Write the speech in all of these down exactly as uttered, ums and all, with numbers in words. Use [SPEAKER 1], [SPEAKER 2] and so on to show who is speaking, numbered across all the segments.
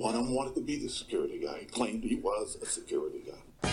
[SPEAKER 1] One of them wanted to be the security guy. He claimed he was a security guy.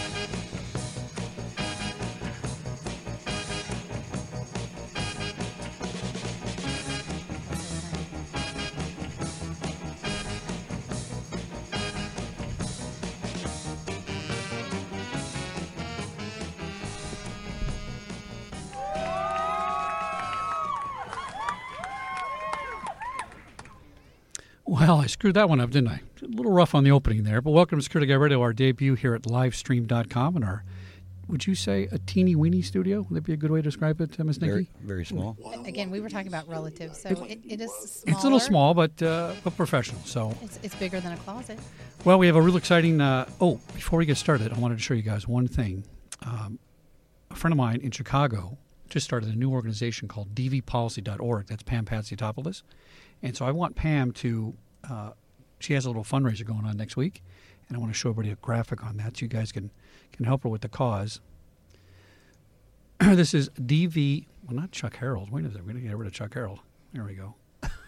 [SPEAKER 2] Well, I screwed that one up, didn't I? A little rough on the opening there, but welcome to Security Guy Radio, our debut here at livestream dot com and our, would you say, a teeny-weeny studio? Would that be a good way to describe it, uh, Miz Nikki?
[SPEAKER 3] Very, very small.
[SPEAKER 4] Again, we were talking about relative, so it, it is smaller.
[SPEAKER 2] It's a little small, but, uh, but professional. So
[SPEAKER 4] It's, it's bigger than a closet.
[SPEAKER 2] Well, we have a real exciting, uh, oh, before we get started, I wanted to show you guys one thing. Um, a friend of mine in Chicago just started a new organization called d v policy dot org. That's Pam Patsiotopoulos. And so I want Pam to, uh, she has a little fundraiser going on next week, and I want to show everybody a graphic on that so you guys can, can help her with the cause. This is D V, well, not Chuck Harold. Wait a minute, we're going to get rid of Chuck Harold. There we go.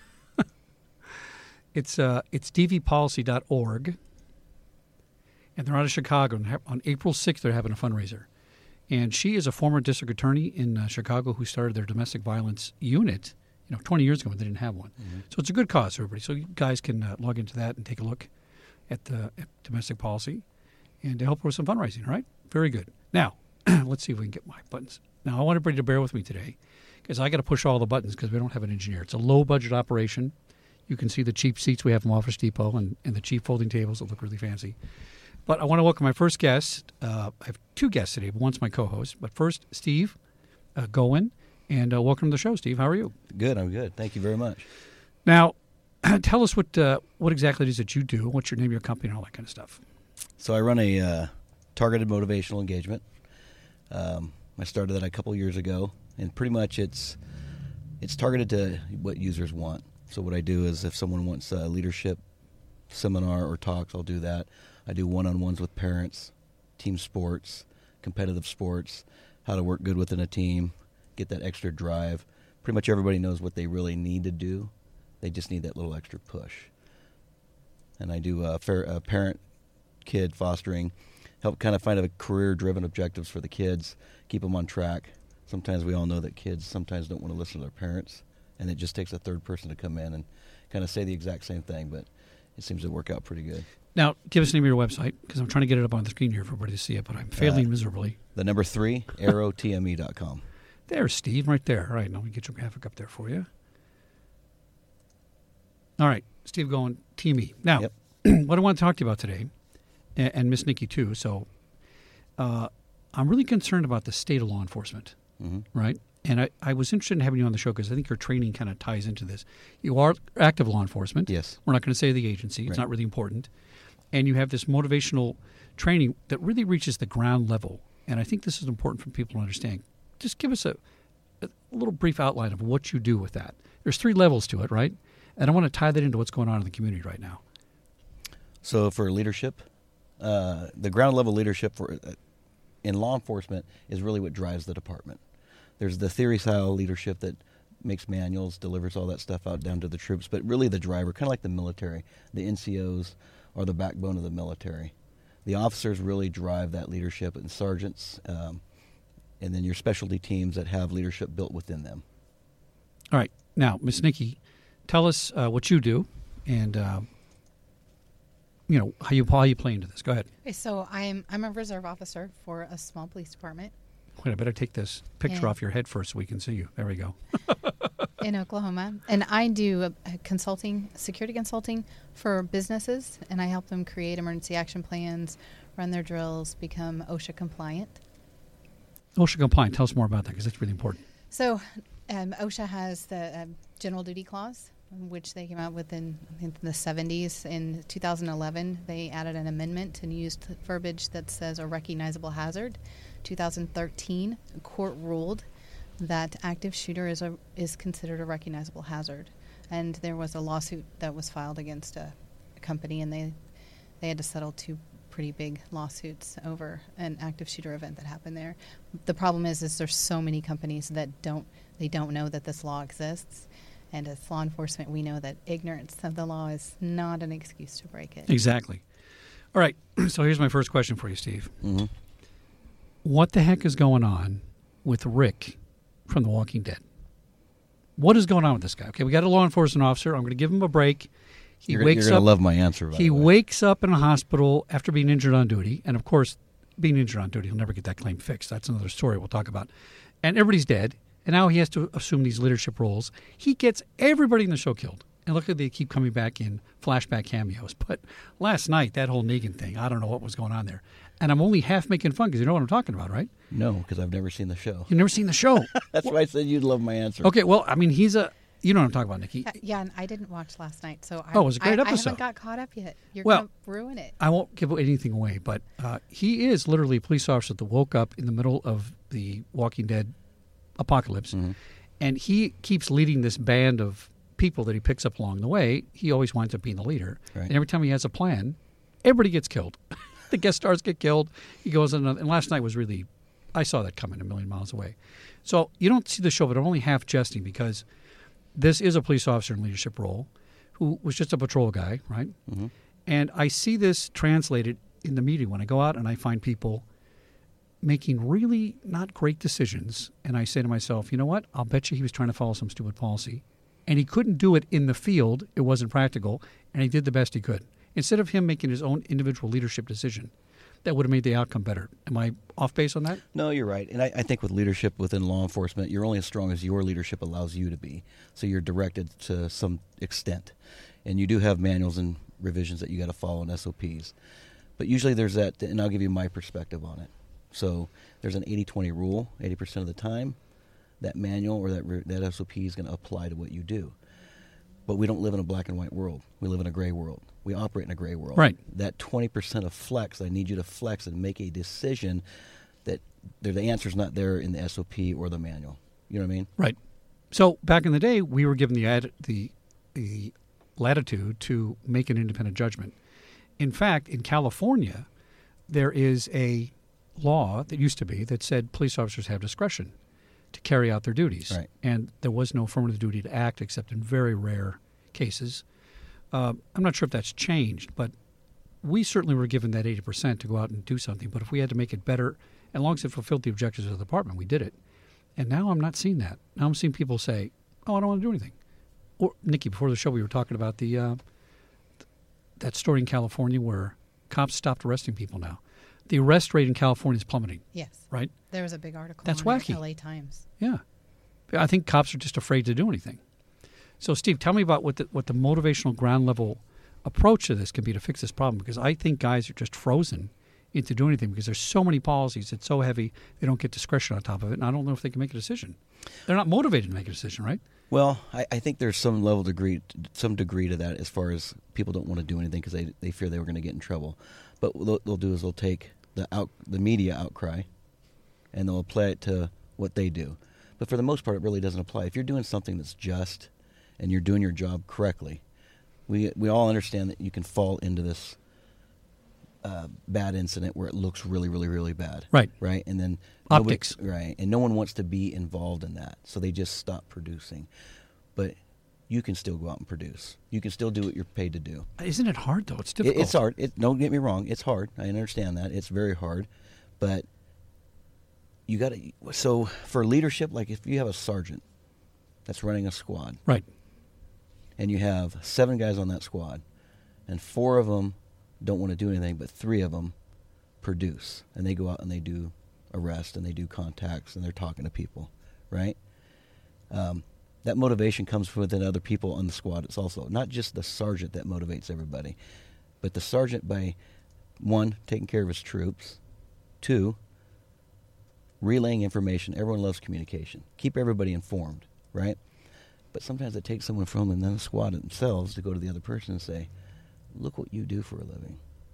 [SPEAKER 2] it's uh, it's d v policy dot org, and they're out of Chicago. And on April sixth, they're having a fundraiser. And she is a former district attorney in uh, Chicago who started their domestic violence unit, you know, twenty years ago when they didn't have one. Mm-hmm. So it's a good cause for everybody. So you guys can uh, log into that and take a look at the at domestic policy and to help her with some fundraising, all right? Very good. Now, let's see if we can get my buttons. Now, I want everybody to bear with me today because I got to push all the buttons because we don't have an engineer. It's a low-budget operation. You can see the cheap seats we have from Office Depot and, and the cheap folding tables that look really fancy. But I want to welcome my first guest. Uh, I have two guests today, but one's my co-host. But first, Steve uh, Goen. And uh, welcome to the show, Steve. How are you?
[SPEAKER 3] Good. I'm good. Thank you very much.
[SPEAKER 2] Now, tell us what uh, what exactly it is that you do. What's your name of your company and all that kind of stuff?
[SPEAKER 3] So I run a uh, targeted motivational engagement. Um, I started that a couple years ago, and pretty much it's it's targeted to what users want. So what I do is if someone wants a leadership seminar or talks, I'll do that. I do one-on-ones with parents, team sports, competitive sports, how to work good within a team, get that extra drive. Pretty much everybody knows what they really need to do. They just need that little extra push. And I do uh, fair, uh, parent-kid fostering, help kind of find a career-driven objectives for the kids, keep them on track. Sometimes we all know that kids sometimes don't want to listen to their parents, and it just takes a third person to come in and kind of say the exact same thing, but it seems to work out pretty good.
[SPEAKER 2] Now, give us the name of your website, because I'm trying to get it up on the screen here for everybody to see it, but I'm failing uh, miserably.
[SPEAKER 3] The number three, arrow t m e dot com.
[SPEAKER 2] There's Steve, right there. All right, now we get your graphic up there for you. All right, Steve going T M E. Now,
[SPEAKER 3] yep.
[SPEAKER 2] What I want to talk to you about today, and, and Miss Nikki too, so uh, I'm really concerned about the state of law enforcement, mm-hmm. right? And I, I was interested in having you on the show because I think your training kind of ties into this. You are active law enforcement.
[SPEAKER 3] Yes.
[SPEAKER 2] We're not going to say the agency. It's
[SPEAKER 3] right.
[SPEAKER 2] not really important. And you have this motivational training that really reaches the ground level. And I think this is important for people to understand. Just give us a, a little brief outline of what you do with that. There's three levels to it, right? And I want to tie that into what's going on in the community right now.
[SPEAKER 3] So for leadership, uh, the ground level leadership for uh, in law enforcement is really what drives the department. There's the theory style leadership that makes manuals, delivers all that stuff out down to the troops, but really the driver, kind of like the military, the N C Os are the backbone of the military. The officers really drive that leadership, and sergeants, um, and then your specialty teams that have leadership built within them.
[SPEAKER 2] All right. Now, Miss Nikki, tell us uh, what you do and, uh, you know, how you, how you play into this. Go ahead.
[SPEAKER 4] Okay, so I'm I'm a reserve officer for a small police department.
[SPEAKER 2] Wait, I better take this picture
[SPEAKER 4] yeah.
[SPEAKER 2] off your head first so we can see you. There we go.
[SPEAKER 4] In Oklahoma. And I do a, a consulting, security consulting for businesses, and I help them create emergency action plans, run their drills, become OSHA compliant.
[SPEAKER 2] OSHA compliant. Tell us more about that because that's really important.
[SPEAKER 4] So um, OSHA has the um, general duty clause, which they came out with in, in the seventies. In two thousand eleven, they added an amendment and used verbiage that says a recognizable hazard. two thousand thirteen, a court ruled that active shooter is a is considered a recognizable hazard, and there was a lawsuit that was filed against a, a company, and they they had to settle two pretty big lawsuits over an active shooter event that happened there. The problem is, is there's so many companies that don't they don't know that this law exists, And as law enforcement, we know that ignorance of the law is not an excuse to break it.
[SPEAKER 2] Exactly. All right. So here's my first question for you, Steve.
[SPEAKER 3] Mm-hmm.
[SPEAKER 2] What the heck is going on with Rick from The Walking Dead? What is going on with this guy? Okay, we got a law enforcement officer. I'm going to give him a break. He
[SPEAKER 3] you're,
[SPEAKER 2] wakes
[SPEAKER 3] you're
[SPEAKER 2] up.
[SPEAKER 3] You're going to love my answer. By
[SPEAKER 2] he
[SPEAKER 3] the way.
[SPEAKER 2] wakes up in a hospital after being injured on duty, and of course, being injured on duty, he'll never get that claim fixed. That's another story we'll talk about. And everybody's dead, and now he has to assume these leadership roles. He gets everybody in the show killed. And look, they keep coming back in flashback cameos. But last night, that whole Negan thing, I don't know what was going on there. And I'm only half making fun because you know what I'm talking about, right?
[SPEAKER 3] No, because I've never seen the show.
[SPEAKER 2] You've never seen the show.
[SPEAKER 3] That's why I said you'd love my answer.
[SPEAKER 2] Okay, well, I mean, he's a, you know what I'm talking about, Nikki.
[SPEAKER 4] Uh, yeah, and I didn't watch last night, so I,
[SPEAKER 2] Oh, it was a great
[SPEAKER 4] I,
[SPEAKER 2] episode.
[SPEAKER 4] I haven't got caught up yet. You're
[SPEAKER 2] Well,
[SPEAKER 4] going to ruin it.
[SPEAKER 2] I won't give anything away, but uh, he is literally a police officer that woke up in the middle of the Walking Dead apocalypse,
[SPEAKER 3] Mm-hmm.
[SPEAKER 2] and he keeps leading this band of people that he picks up along the way. He always winds up being the leader,
[SPEAKER 3] Right.
[SPEAKER 2] and every time he has a plan, everybody gets killed. The guest stars get killed. He goes in, and last night was really, I saw that coming a million miles away. So you don't see the show, but I'm only half jesting because this is a police officer in leadership role who was just a patrol guy, right?
[SPEAKER 3] Mm-hmm.
[SPEAKER 2] And I see this translated in the media when I go out and I find people making really not great decisions. And I say to myself, you know what? I'll bet you he was trying to follow some stupid policy. And he couldn't do it in the field. It wasn't practical. And he did the best he could. Instead of him making his own individual leadership decision, that would have made the outcome better. Am I off base on that?
[SPEAKER 3] No, you're right. And I, I think with leadership within law enforcement, you're only as strong as your leadership allows you to be. So you're directed to some extent. And you do have manuals and revisions that you got to follow and S O Ps. But usually there's that, and I'll give you my perspective on it. So there's an eighty twenty rule. eighty percent of the time, that manual or that that S O P is going to apply to what you do. But we don't live in a black and white world. We live in a gray world. We operate in a gray world.
[SPEAKER 2] Right.
[SPEAKER 3] That twenty percent of flex, I need you to flex and make a decision that the answer's not there in the S O P or the manual. You know what I mean?
[SPEAKER 2] Right. So back in the day, we were given the ad, the the latitude to make an independent judgment. In fact, in California, there is a law that used to be that said police officers have discretion to carry out their duties.
[SPEAKER 3] Right.
[SPEAKER 2] And there was no affirmative duty to act except in very rare cases. Uh, I'm not sure if that's changed, but we certainly were given that eighty percent to go out and do something. But if we had to make it better, as long as it fulfilled the objectives of the department, we did it. And now I'm not seeing that. Now I'm seeing people say, oh, I don't want to do anything. Or, Nikki, before the show, we were talking about the uh, that story in California where cops stopped arresting people now. The arrest rate in California is plummeting,
[SPEAKER 4] Yes.
[SPEAKER 2] right?
[SPEAKER 4] There was a big article
[SPEAKER 2] That's
[SPEAKER 4] on
[SPEAKER 2] wacky.
[SPEAKER 4] L A Times.
[SPEAKER 2] Yeah. I think cops are just afraid to do anything. So, Steve, tell me about what the, what the motivational ground level approach to this can be to fix this problem, because I think guys are just frozen into doing anything because there's so many policies. It's so heavy, they don't get discretion on top of it, and I don't know if they can make a decision. They're not motivated to make a decision, right?
[SPEAKER 3] Well, I, I think there's some level degree, some degree to that as far as people don't want to do anything because they, they fear they were going to get in trouble. But what they'll, they'll do is they'll take the out the media outcry and they'll apply it to what they do. But for the most part, it really doesn't apply. If you're doing something that's just and you're doing your job correctly, we we all understand that you can fall into this uh, bad incident where it looks really, really, really bad.
[SPEAKER 2] Right.
[SPEAKER 3] Right. And then
[SPEAKER 2] Optics.
[SPEAKER 3] nobody- right. And no one wants to be involved in that. So they just stop producing. But you can still go out and produce. You can still do what you're paid to do.
[SPEAKER 2] Isn't it hard, though? It's
[SPEAKER 3] It,
[SPEAKER 2] difficult.
[SPEAKER 3] it's hard. It, don't get me wrong. It's hard. I understand that. It's very hard. But you got to. So for leadership, like if you have a sergeant that's running a squad,
[SPEAKER 2] Right.
[SPEAKER 3] and you have seven guys on that squad, and four of them don't want to do anything, but three of them produce, and they go out and they do arrest, and they do contacts, and they're talking to people, right? Um, that motivation comes within other people on the squad. It's also not just the sergeant that motivates everybody, but the sergeant by, one, taking care of his troops, two, relaying information. Everyone loves communication. Keep everybody informed, right? But sometimes it takes someone from them, then the squad themselves, to go to the other person and say, look what you do for a living.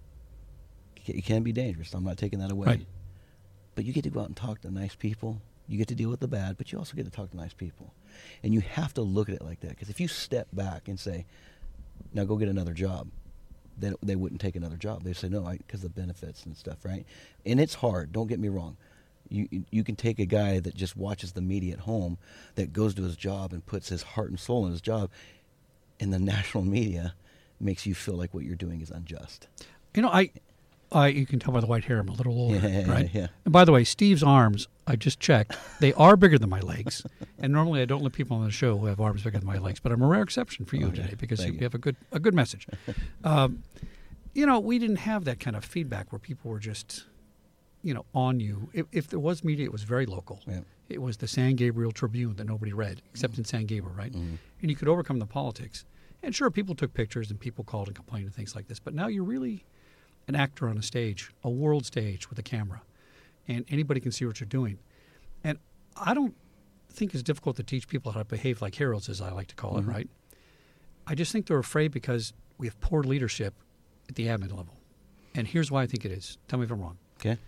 [SPEAKER 3] It can be dangerous. I'm not taking that away.
[SPEAKER 2] Right.
[SPEAKER 3] But you get to go out and talk to nice people. You get to deal with the bad, but you also get to talk to nice people. And you have to look at it like that. Because if you step back and say, now go get another job, then they wouldn't take another job. They say, no, because of the benefits and stuff, right? And it's hard. Don't get me wrong. You you can take a guy that just watches the media at home, that goes to his job and puts his heart and soul in his job, and the national media makes you feel like what you're doing is unjust.
[SPEAKER 2] You know, I, I you can tell by the white hair I'm a little older,
[SPEAKER 3] Yeah,
[SPEAKER 2] right?
[SPEAKER 3] yeah.
[SPEAKER 2] And by the way, Steve's arms, I just checked, they are bigger than my legs. And normally I don't let people on the show who have arms bigger than my legs, but I'm a rare exception for you
[SPEAKER 3] Okay,
[SPEAKER 2] today because you,
[SPEAKER 3] thank you.
[SPEAKER 2] have a good a good message. um, you know, we didn't have that kind of feedback where people were just, you know, on you. If, if there was media, it was very local.
[SPEAKER 3] Yeah.
[SPEAKER 2] It was the San Gabriel Tribune that nobody read, except
[SPEAKER 3] Mm-hmm.
[SPEAKER 2] in San Gabriel, right? And you could overcome the politics. And sure, people took pictures and people called and complained and things like this. But now you're really an actor on a stage, a world stage with a camera. And anybody can see what you're doing. And I don't think it's difficult to teach people how to behave like heroes, as I like to call
[SPEAKER 3] Mhm.
[SPEAKER 2] it, right? I just think they're afraid because we have poor leadership at the admin level. And here's why I think it is. Tell me if I'm wrong.
[SPEAKER 3] Okay.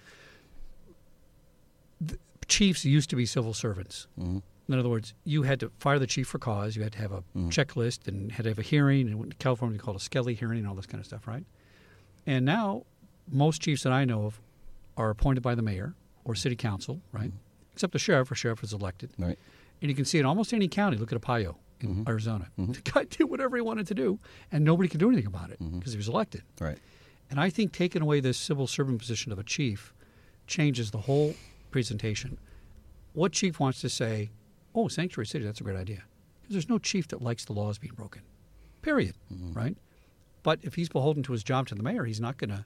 [SPEAKER 2] Chiefs used to be civil servants.
[SPEAKER 3] Mm-hmm.
[SPEAKER 2] In other words, you had to fire the chief for cause. You had to have a
[SPEAKER 3] Mhm.
[SPEAKER 2] checklist and had to have a hearing. And in California, we call it a Skelly hearing and all this kind of stuff, right? And now, most chiefs that I know of are appointed by the mayor or city council, right? Except the sheriff, or sheriff is elected.
[SPEAKER 3] Right.
[SPEAKER 2] And you can see in almost any county, look at Apio in
[SPEAKER 3] Mhm.
[SPEAKER 2] Arizona.
[SPEAKER 3] Mhm.
[SPEAKER 2] The guy did whatever he wanted to do, and nobody could do anything about it because
[SPEAKER 3] Mhm.
[SPEAKER 2] he was elected.
[SPEAKER 3] Right.
[SPEAKER 2] And I think taking away this civil servant position of a chief changes the whole presentation. What chief wants to say, oh, sanctuary city, that's a great idea? Because there's no chief that likes the laws being broken, period,
[SPEAKER 3] Mhm.
[SPEAKER 2] right? But if he's beholden to his job to the mayor, he's not going to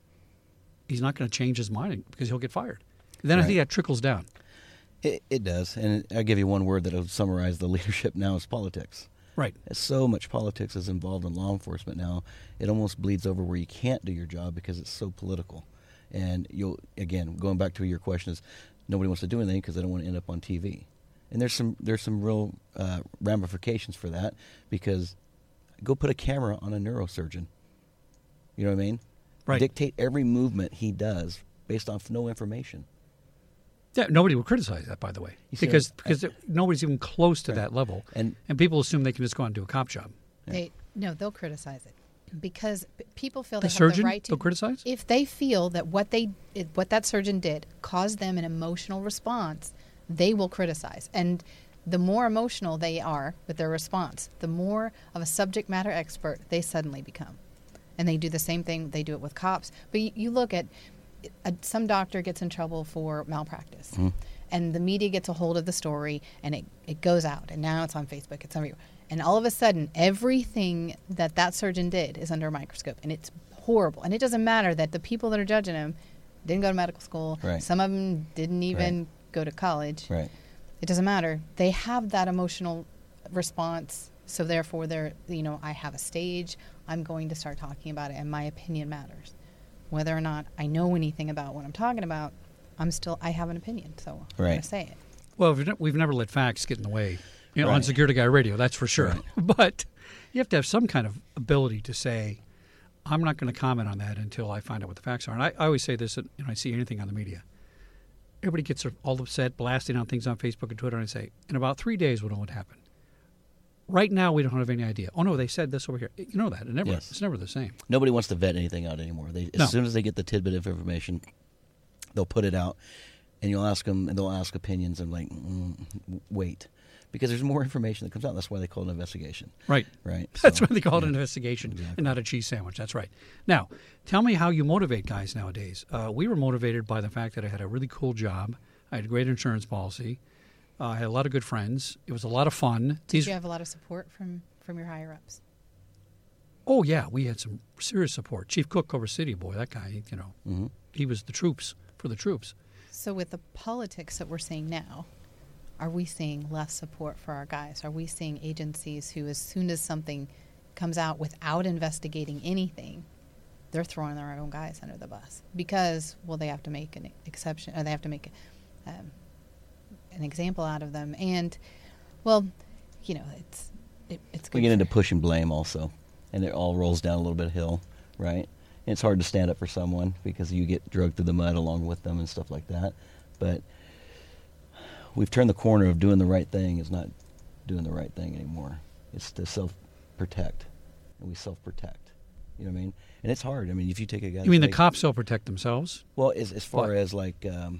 [SPEAKER 2] he's not going to change his mind because he'll get fired. Then I
[SPEAKER 3] Right.
[SPEAKER 2] think that trickles down.
[SPEAKER 3] It, it does. And I'll give you one word that will summarize the leadership now is politics.
[SPEAKER 2] Right.
[SPEAKER 3] So much politics is involved in law enforcement now. It almost bleeds over where you can't do your job because it's so political. And you'll, again, going back to your question is nobody wants to do anything because they don't want to end up on T V. And there's some there's some real uh, ramifications for that because go put a camera on a neurosurgeon. You know what I mean?
[SPEAKER 2] Right.
[SPEAKER 3] Dictate every movement he does based off no information.
[SPEAKER 2] Yeah, nobody would criticize that, by the way,
[SPEAKER 3] You see,
[SPEAKER 2] because
[SPEAKER 3] I-
[SPEAKER 2] because nobody's even close to
[SPEAKER 3] Right.
[SPEAKER 2] that level,
[SPEAKER 3] And
[SPEAKER 2] and people assume they can just go out and do a cop job.
[SPEAKER 4] They no, they'll criticize it because p- people feel
[SPEAKER 2] The
[SPEAKER 4] they have
[SPEAKER 2] surgeon,
[SPEAKER 4] the right to
[SPEAKER 2] they'll criticize?
[SPEAKER 4] If they feel that what they it- what that surgeon did caused them an emotional response, they will criticize. And the more emotional they are with their response, the more of a subject matter expert they suddenly become. And they do the same thing. They do it with cops. But you, you look at a, some doctor gets in trouble for malpractice.
[SPEAKER 3] Mhm.
[SPEAKER 4] And the media gets a hold of the story, and it, it goes out. And now it's on Facebook. It's everywhere. And all of a sudden, everything that that surgeon did is under a microscope. And it's horrible. And it doesn't matter that the people that are judging him didn't go to medical school.
[SPEAKER 3] Right.
[SPEAKER 4] Some of them didn't even
[SPEAKER 3] Right.
[SPEAKER 4] go to college.
[SPEAKER 3] right.
[SPEAKER 4] It doesn't matter. They have that emotional response. So therefore, they're, you know, I have a stage. I'm going to start talking about it, and my opinion matters. Whether or not I know anything about what I'm talking about, I'm still, I have an opinion. So I'm going
[SPEAKER 3] Right.
[SPEAKER 4] to say it.
[SPEAKER 2] Well, we've, ne- we've never let facts get in the way, you know, on
[SPEAKER 3] Right.
[SPEAKER 2] Security Guy Radio, that's for sure.
[SPEAKER 3] Right.
[SPEAKER 2] But you have to have some kind of ability to say, I'm not going to comment on that until I find out what the facts are. And I, I always say this, when I see anything on the media. Everybody gets all upset, blasting out things on Facebook and Twitter, and I say, in about three days, we'll know what happened. Right now, we don't have any idea. Oh, no, they said this over here. You know that. It never,
[SPEAKER 3] Yes.
[SPEAKER 2] It's never the same.
[SPEAKER 3] Nobody wants to vet anything out anymore. They, as
[SPEAKER 2] No.
[SPEAKER 3] soon as they get the tidbit of information, they'll put it out, and you'll ask them, and they'll ask opinions, and like, mm, wait, because there's more information that comes out. That's why they call it an investigation,
[SPEAKER 2] Right.
[SPEAKER 3] right?
[SPEAKER 2] That's
[SPEAKER 3] So,
[SPEAKER 2] why they call it
[SPEAKER 3] yeah.
[SPEAKER 2] an investigation
[SPEAKER 3] Exactly.
[SPEAKER 2] and not a cheese sandwich. That's right. Now, tell me how you motivate guys nowadays. Uh, we were motivated by the fact that I had a really cool job. I had a great insurance policy. Uh, I had a lot of good friends. It was a lot of fun.
[SPEAKER 4] Did
[SPEAKER 2] These,
[SPEAKER 4] you have a lot of support from, from your higher ups?
[SPEAKER 2] oh, yeah, we had some serious support. Chief Cook over City, boy, that guy, you know,
[SPEAKER 3] Mhm.
[SPEAKER 2] he was the troops for the troops.
[SPEAKER 4] So with the politics that we're seeing now, are we seeing less support for our guys? Are we seeing agencies who, as soon as something comes out without investigating anything, they're throwing their own guys under the bus because, well, they have to make an exception, or they have to make um, an example out of them, and, well, you know, it's it, it's good.
[SPEAKER 3] We get
[SPEAKER 4] for-
[SPEAKER 3] into push and blame also, and it all rolls down a little bit of hill, right? And it's hard to stand up for someone because you get dragged through the mud along with them and stuff like that. But we've turned the corner of doing the right thing is not doing the right thing anymore. It's to self-protect, and we self-protect. You know what I mean? And it's hard. I mean, if you take a guy...
[SPEAKER 2] You mean the
[SPEAKER 3] that's
[SPEAKER 2] cops self-protect themselves?
[SPEAKER 3] Well, as, as far
[SPEAKER 2] What?
[SPEAKER 3] as like, um,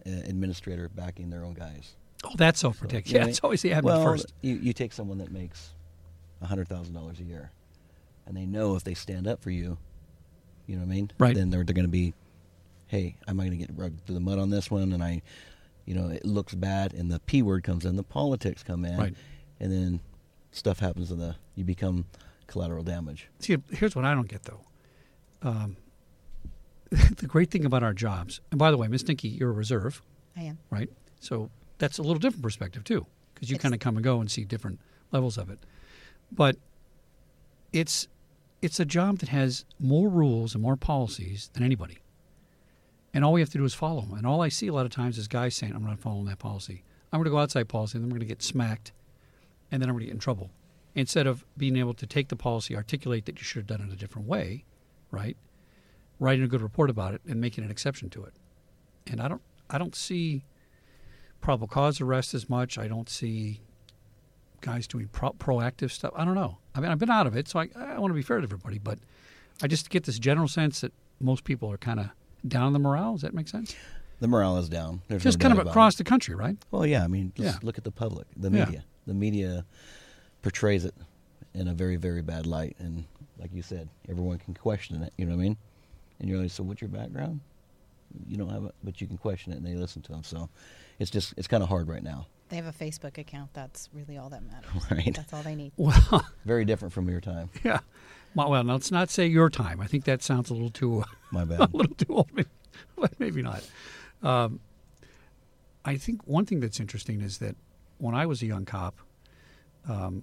[SPEAKER 3] uh, administrator backing their own guys.
[SPEAKER 2] Oh, that's self-protection.
[SPEAKER 3] So,
[SPEAKER 2] Yeah, it's always the admin
[SPEAKER 3] well,
[SPEAKER 2] first.
[SPEAKER 3] You, you take someone that makes one hundred thousand dollars a year, and they know if they stand up for you, you know what I mean?
[SPEAKER 2] Right.
[SPEAKER 3] Then they're, they're going to be, hey, am I going to get rugged through the mud on this one? And I, you know, it looks bad, and the P word comes in, the politics come in,
[SPEAKER 2] Right.
[SPEAKER 3] and then stuff happens, and the you become collateral damage.
[SPEAKER 2] See, here's what I don't get, though. Um, the great thing about our jobs, and by the way, Miss Nikki, you're a reserve,
[SPEAKER 4] I am.
[SPEAKER 2] right? So that's a little different perspective, too, because you
[SPEAKER 4] Yes.
[SPEAKER 2] kind of come and go and see different levels of it. But it's it's a job that has more rules and more policies than anybody. And all we have to do is follow them. And all I see a lot of times is guys saying, I'm not following that policy. I'm going to go outside policy, and then we're going to get smacked, and then I'm going to get in trouble. Instead of being able to take the policy, articulate that you should have done it a different way, right? Writing a good report about it and making an exception to it. And I don't I don't see probable cause arrest as much. I don't see guys doing pro- proactive stuff. I don't know. I mean, I've been out of it, so I, I want to be fair to everybody, but I just get this general sense that most people are kind of down on the morale. Does that make sense?
[SPEAKER 3] The morale is down. There's
[SPEAKER 2] Just
[SPEAKER 3] no
[SPEAKER 2] kind
[SPEAKER 3] doubt
[SPEAKER 2] of
[SPEAKER 3] about
[SPEAKER 2] across
[SPEAKER 3] it.
[SPEAKER 2] the country, right?
[SPEAKER 3] Well, yeah. I mean, just
[SPEAKER 2] Yeah.
[SPEAKER 3] look at the public, the
[SPEAKER 2] Yeah.
[SPEAKER 3] media. The media portrays it in a very, very bad light, and like you said, everyone can question it. You know what I mean? And you're like, so what's your background? You don't have it, but you can question it, and they listen to them. So it's just it's kind of hard right now.
[SPEAKER 4] They have a Facebook account. That's really all that matters.
[SPEAKER 3] Right.
[SPEAKER 4] That's all they need.
[SPEAKER 2] Well,
[SPEAKER 3] Very different from your time.
[SPEAKER 2] yeah. Well, well, now let's not say your time. I think that sounds a little too
[SPEAKER 3] My
[SPEAKER 2] a
[SPEAKER 3] bad.
[SPEAKER 2] little too old, maybe, but maybe not. Um, I think one thing that's interesting is that when I was a young cop, um,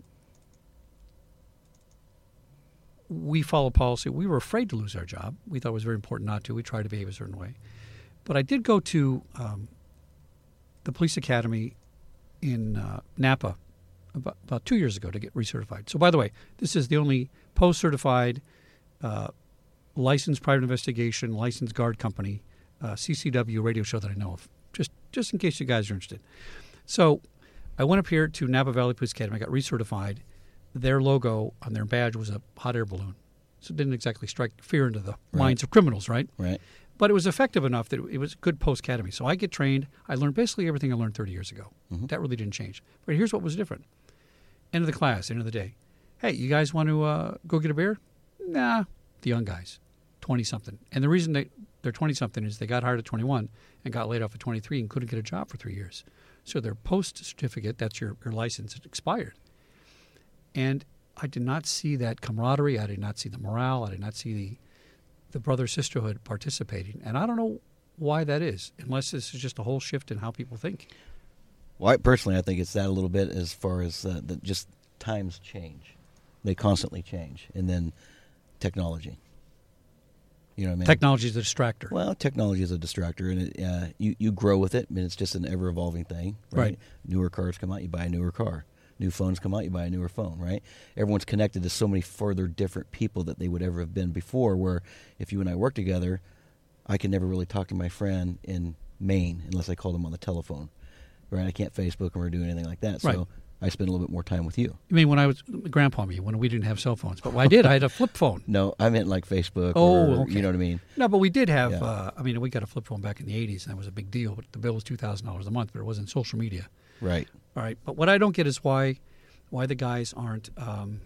[SPEAKER 2] we followed policy. We were afraid to lose our job. We thought it was very important not to. We tried to behave a certain way. But I did go to um, the police academy in uh, Napa about, about two years ago to get recertified. So, by the way, this is the only post-certified uh, licensed private investigation, licensed guard company, uh, C C W radio show that I know of, just just in case you guys are interested. So I went up here to Napa Valley Police Academy. I got recertified. Their logo on their badge was a hot air balloon. So it didn't exactly strike fear into the
[SPEAKER 3] Right.
[SPEAKER 2] minds of criminals, right?
[SPEAKER 3] Right.
[SPEAKER 2] But it was effective enough that it was a good post-academy. So I get trained. I learned basically everything I learned thirty years ago.
[SPEAKER 3] Mhm.
[SPEAKER 2] That really didn't change. But here's what was different. End of the class, end of the day. Hey, you guys want to uh, go get a beer? Nah, the young guys, twenty-something. And the reason they, they're twenty-something is they got hired at twenty-one and got laid off at twenty-three and couldn't get a job for three years. So their post-certificate, that's your, your license, it expired. And I did not see that camaraderie. I did not see the morale. I did not see the the brother sisterhood participating, and I don't know why that is, unless this is just a whole shift in how people think.
[SPEAKER 3] Well, I, personally, I think it's that a little bit as far as uh, the, just times change. They constantly change, and then technology. You know what I mean?
[SPEAKER 2] Technology is a distractor.
[SPEAKER 3] Well, technology is a distractor, and it, uh, you you grow with it. I mean, it's just an ever evolving thing, right?
[SPEAKER 2] Right.
[SPEAKER 3] Newer cars come out, you buy a newer car. New phones come out, you buy a newer phone, right? Everyone's connected to so many further different people that they would ever have been before. Where if you and I work together, I can never really talk to my friend in Maine unless I call them on the telephone, right? I can't Facebook them or do anything like that. So
[SPEAKER 2] Right.
[SPEAKER 3] I spend a little bit more time with you.
[SPEAKER 2] I mean, when I was grandpa me, when we didn't have cell phones, but when I did, I had a flip phone.
[SPEAKER 3] No, I meant like Facebook.
[SPEAKER 2] Oh,
[SPEAKER 3] or,
[SPEAKER 2] okay.
[SPEAKER 3] You know what I mean?
[SPEAKER 2] No, but we did have.
[SPEAKER 3] Yeah.
[SPEAKER 2] Uh, I mean, we got a flip phone back in the eighties, and that was a big deal. But the bill was two thousand dollars a month, but it wasn't social media.
[SPEAKER 3] Right.
[SPEAKER 2] All right. But what I don't get is why why the guys aren't. Um,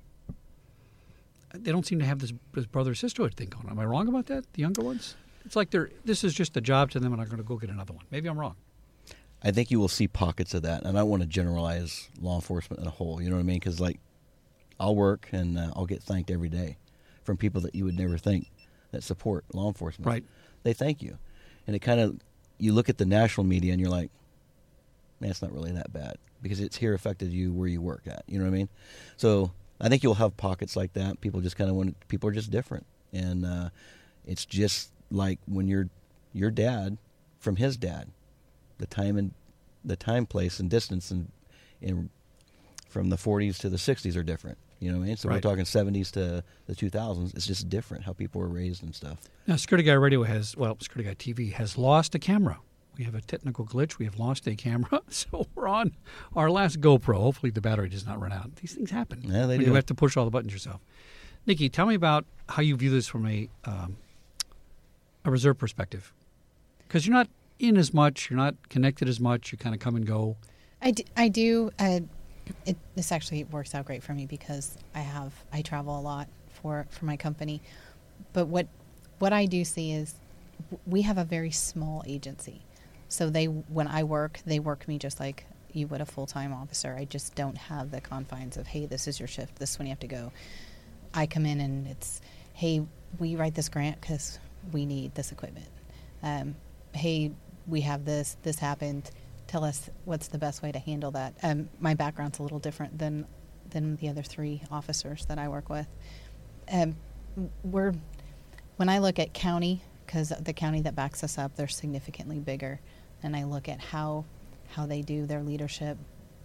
[SPEAKER 2] they don't seem to have this, this brother sisterhood thing going on. Am I wrong about that? The younger ones. It's like they're. This is just a job to them, and I'm going to go get another one. Maybe I'm wrong.
[SPEAKER 3] I think you will see pockets of that, and I don't want to generalize law enforcement in a whole. You know what I mean? Because like, I'll work and uh, I'll get thanked every day from people that you would never think that support law enforcement.
[SPEAKER 2] Right.
[SPEAKER 3] They thank you, and it kind of you look at the national media and you're like, man, it's not really that bad because it's here affected you where you work at. You know what I mean? So I think you'll have pockets like that. People just kind of want. People are just different, and uh, it's just like when your your dad from his dad. The time and the time, place, and distance, and in from the forties to the sixties are different. You know what I mean? So
[SPEAKER 2] Right.
[SPEAKER 3] we're talking seventies to the two thousands. It's just different how people were raised and stuff.
[SPEAKER 2] Now, Security Guy Radio has, well, Security Guy T V has lost a camera. We have a technical glitch. We have lost a camera, so we're on our last GoPro. Hopefully, the battery does not run out. These things happen.
[SPEAKER 3] Yeah, they
[SPEAKER 2] when
[SPEAKER 3] do.
[SPEAKER 2] You have to push all the buttons yourself. Nikki, tell me about how you view this from a um, a reserve perspective, because you're not in as much. You're not connected as much. You kind of come and go.
[SPEAKER 4] I do. I do uh, it, this actually works out great for me because I have I travel a lot for, for my company. But what what I do see is we have a very small agency. So they when I work, they work me just like you would a full-time officer. I just don't have the confines of, hey, this is your shift. This is when you have to go. I come in and it's, hey, we write this grant because we need this equipment. Um, hey, we have this. This happened. Tell us what's the best way to handle that. Um, my background's a little different than than the other three officers that I work with. Um, we're when I look at county, because the county that backs us up, they're significantly bigger, and I look at how how they do their leadership,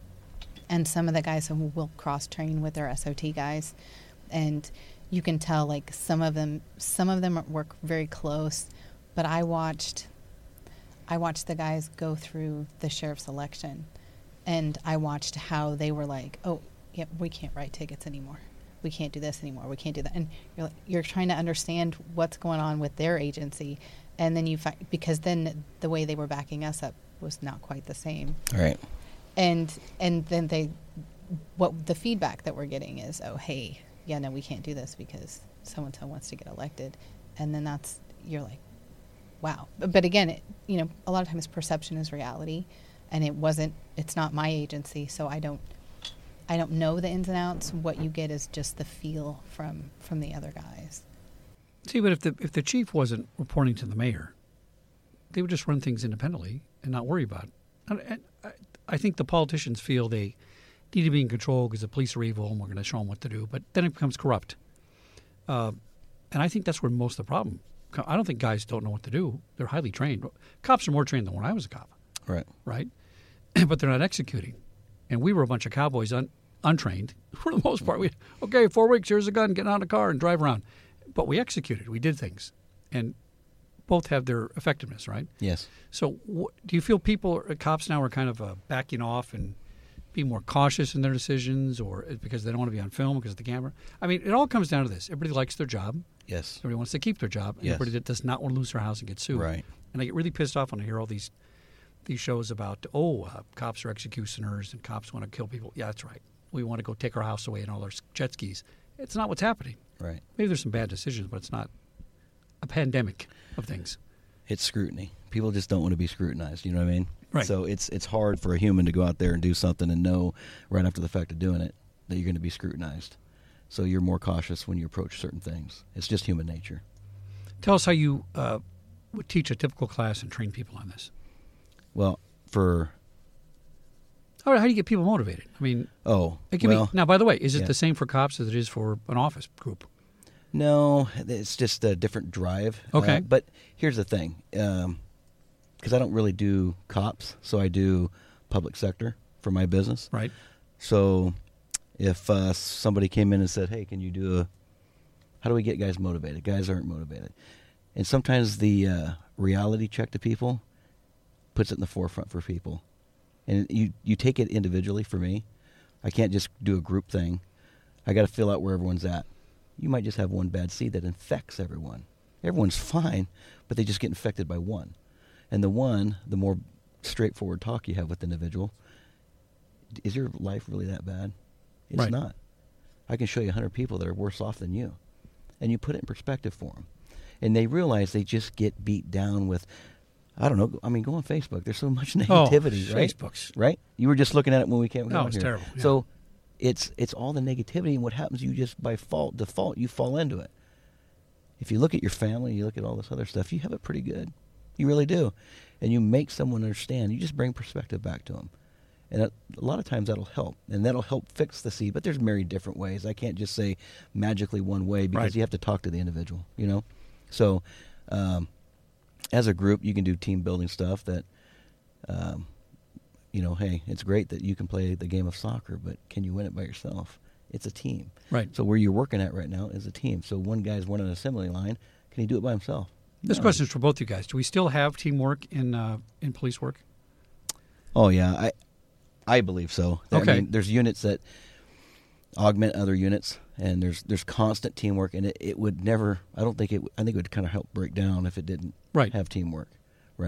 [SPEAKER 4] and some of the guys who will cross train with their S O T guys, and you can tell like some of them some of them work very close, but I watched. I watched the guys go through the sheriff's election, and I watched how they were like, oh, yeah, we can't write tickets anymore. We can't do this anymore. We can't do that. And you're, you're trying to understand what's going on with their agency. And then you find, because then the way they were backing us up was not quite the same.
[SPEAKER 3] Right.
[SPEAKER 4] And, and then they, what the feedback that we're getting is, oh, hey, yeah, no, we can't do this because so-and-so wants to get elected. And then that's, you're like, wow. But, but again, it, you know, a lot of times perception is reality, and it wasn't, it's not my agency, so I don't, I don't know the ins and outs. What you get is just the feel from, from the other guys.
[SPEAKER 2] See, but if the if the chief wasn't reporting to the mayor, they would just run things independently and not worry about it. And, and I, I think the politicians feel they need to be in control because the police are evil and we're going to show them what to do. But then it becomes corrupt. Uh, and I think that's where most of the problem. I don't think guys don't know what to do. They're highly trained. Cops are more trained than when I was a cop.
[SPEAKER 3] Right.
[SPEAKER 2] Right? But they're not executing. And we were a bunch of cowboys un, untrained for the most part. We okay, four weeks, here's a gun, get out of the car and drive around. But we executed. We did things. And both have their effectiveness, right?
[SPEAKER 3] Yes.
[SPEAKER 2] So wh- do you feel people, cops now are kind of uh, backing off and being more cautious in their decisions, or because they don't want to be on film because of the camera? I mean, it all comes down to this. Everybody likes their job.
[SPEAKER 3] Yes.
[SPEAKER 2] Everybody wants to keep their job.
[SPEAKER 3] Yes.
[SPEAKER 2] Everybody that does not want to lose their house and get sued.
[SPEAKER 3] Right.
[SPEAKER 2] And I get really pissed off when I hear all these these shows about, oh, uh, cops are executioners and cops want to kill people. Yeah, that's right. We want to go take our house away and all our jet skis. It's not what's happening.
[SPEAKER 3] Right.
[SPEAKER 2] Maybe there's some bad decisions, but it's not a pandemic of things.
[SPEAKER 3] It's scrutiny. People just don't want to be scrutinized. You know what I mean?
[SPEAKER 2] Right.
[SPEAKER 3] So it's it's hard for a human to go out there and do something and know right after the fact of doing it that you're going to be scrutinized. So you're more cautious when you approach certain things. It's just human nature.
[SPEAKER 2] Tell us how you uh, would teach a typical class and train people on this.
[SPEAKER 3] Well, for
[SPEAKER 2] All right, how do you get people motivated? I mean,
[SPEAKER 3] oh,
[SPEAKER 2] it can
[SPEAKER 3] well,
[SPEAKER 2] be, now, by the way, is it
[SPEAKER 3] yeah.
[SPEAKER 2] the same for cops as it is for an office group?
[SPEAKER 3] no, it's just a different drive.
[SPEAKER 2] Okay.
[SPEAKER 3] Uh, but here's the thing, because I don't really do cops, so I do public sector for my business.
[SPEAKER 2] Right.
[SPEAKER 3] So if uh, somebody came in and said, hey, can you do a, how do we get guys motivated? Guys aren't motivated. And sometimes the uh, reality check to people puts it in the forefront for people. And you, you take it individually for me. I can't just do a group thing. I got to fill out where everyone's at. You might just have one bad seed that infects everyone. Everyone's fine, but they just get infected by one. And the one, the more straightforward talk you have with the individual, is your life really that bad? It's
[SPEAKER 2] Right.
[SPEAKER 3] not. I can show you a hundred people that are worse off than you. And you put it in perspective for them. And they realize they just get beat down with, I don't know, I mean, go on Facebook. There's so much negativity,
[SPEAKER 2] oh,
[SPEAKER 3] right?
[SPEAKER 2] Facebook's.
[SPEAKER 3] Right? You were just looking at it when we came
[SPEAKER 2] No,
[SPEAKER 3] out
[SPEAKER 2] it's
[SPEAKER 3] here.
[SPEAKER 2] terrible, yeah.
[SPEAKER 3] So it's it's all the negativity, and what happens, you just by fault, default, you fall into it. If you look at your family, you look at all this other stuff, you have it pretty good. You really do. And you make someone understand. You just bring perspective back to them. And a lot of times that'll help, and that'll help fix the seed. But there's many different ways. I can't just say magically one way because
[SPEAKER 2] Right.
[SPEAKER 3] you have to talk to the individual, you know? So um, as a group, you can do team building stuff that, um, you know, hey, it's great that you can play the game of soccer, but can you win it by yourself? It's a team.
[SPEAKER 2] Right.
[SPEAKER 3] So where you're working at right now is a team. So one guy's running an assembly line. Can he do it by himself?
[SPEAKER 2] This
[SPEAKER 3] No.
[SPEAKER 2] question is for both you guys. Do we still have teamwork in uh, in police work?
[SPEAKER 3] Oh, yeah. I I believe so. I
[SPEAKER 2] Okay.
[SPEAKER 3] mean, there's units that augment other units, and there's there's constant teamwork, and it, it would never, I don't think it, I think it would kind of help break down if it didn't
[SPEAKER 2] Right.
[SPEAKER 3] have teamwork, right?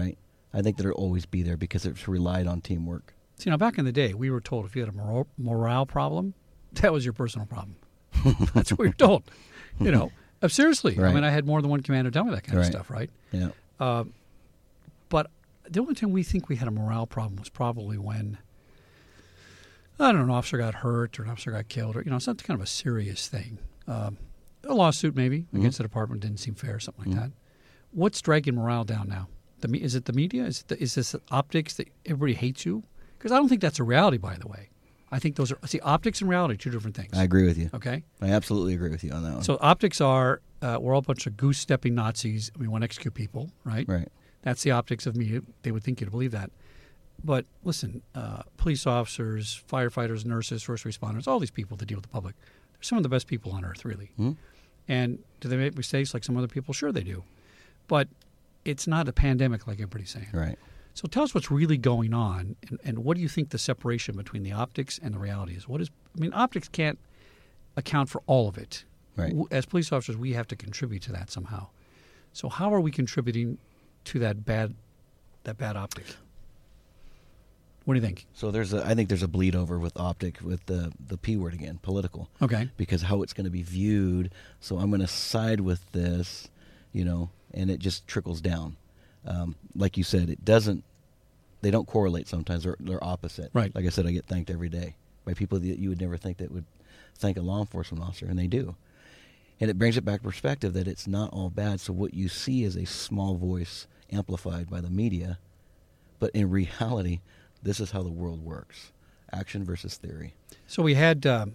[SPEAKER 3] I think that it'll always be there because it's relied on teamwork.
[SPEAKER 2] See, now back in the day, we were told if you had a mor- morale problem, that was your personal problem. That's what we were told. You know, uh, seriously.
[SPEAKER 3] Right.
[SPEAKER 2] I mean, I had more than one commander tell me that kind
[SPEAKER 3] Right.
[SPEAKER 2] of stuff, right?
[SPEAKER 3] Yeah.
[SPEAKER 2] Uh, but the only time we think we had a morale problem was probably when, I don't know, an officer got hurt or an officer got killed, or, you know, it's not kind of a serious thing. Um, a lawsuit maybe
[SPEAKER 3] Mm-hmm.
[SPEAKER 2] against the department didn't seem fair, something like
[SPEAKER 3] Mhm.
[SPEAKER 2] that. What's dragging morale down now? The me- Is it the media? Is, it the, is this optics that everybody hates you? Because I don't think that's a reality, by the way. I think those are, see, optics and reality are two different things.
[SPEAKER 3] I agree with you.
[SPEAKER 2] Okay?
[SPEAKER 3] I absolutely agree with you on that one.
[SPEAKER 2] So optics are, uh, we're all a bunch of goose-stepping Nazis. We want to execute people, right?
[SPEAKER 3] Right.
[SPEAKER 2] That's the optics of media. They would think you to believe that. But listen, uh, police officers, firefighters, nurses, first responders, all these people that deal with the public, they're some of the best people on earth, really.
[SPEAKER 3] Hmm?
[SPEAKER 2] And do they make mistakes like some other people? Sure they do. But it's not a pandemic like everybody's saying.
[SPEAKER 3] Right.
[SPEAKER 2] So tell us what's really going on, and, and what do you think the separation between the optics and the reality is? What is? I mean, optics can't account for all of it.
[SPEAKER 3] Right.
[SPEAKER 2] W- As police officers, we have to contribute to that somehow. So how are we contributing to that bad, that bad optic? What do you think?
[SPEAKER 3] So there's a, I think there's a bleed over with optic with the the P word again, political.
[SPEAKER 2] Okay.
[SPEAKER 3] Because how it's going to be viewed. So I'm going to side with this, you know, and it just trickles down. Um, like you said, it doesn't. They don't correlate sometimes. They're, they're opposite.
[SPEAKER 2] Right.
[SPEAKER 3] Like I said, I get thanked every day by people that you would never think that would thank a law enforcement officer, and they do. And it brings it back to perspective that it's not all bad. So what you see is a small voice amplified by the media, but in reality, this is how the world works: action versus theory.
[SPEAKER 2] So we had, um,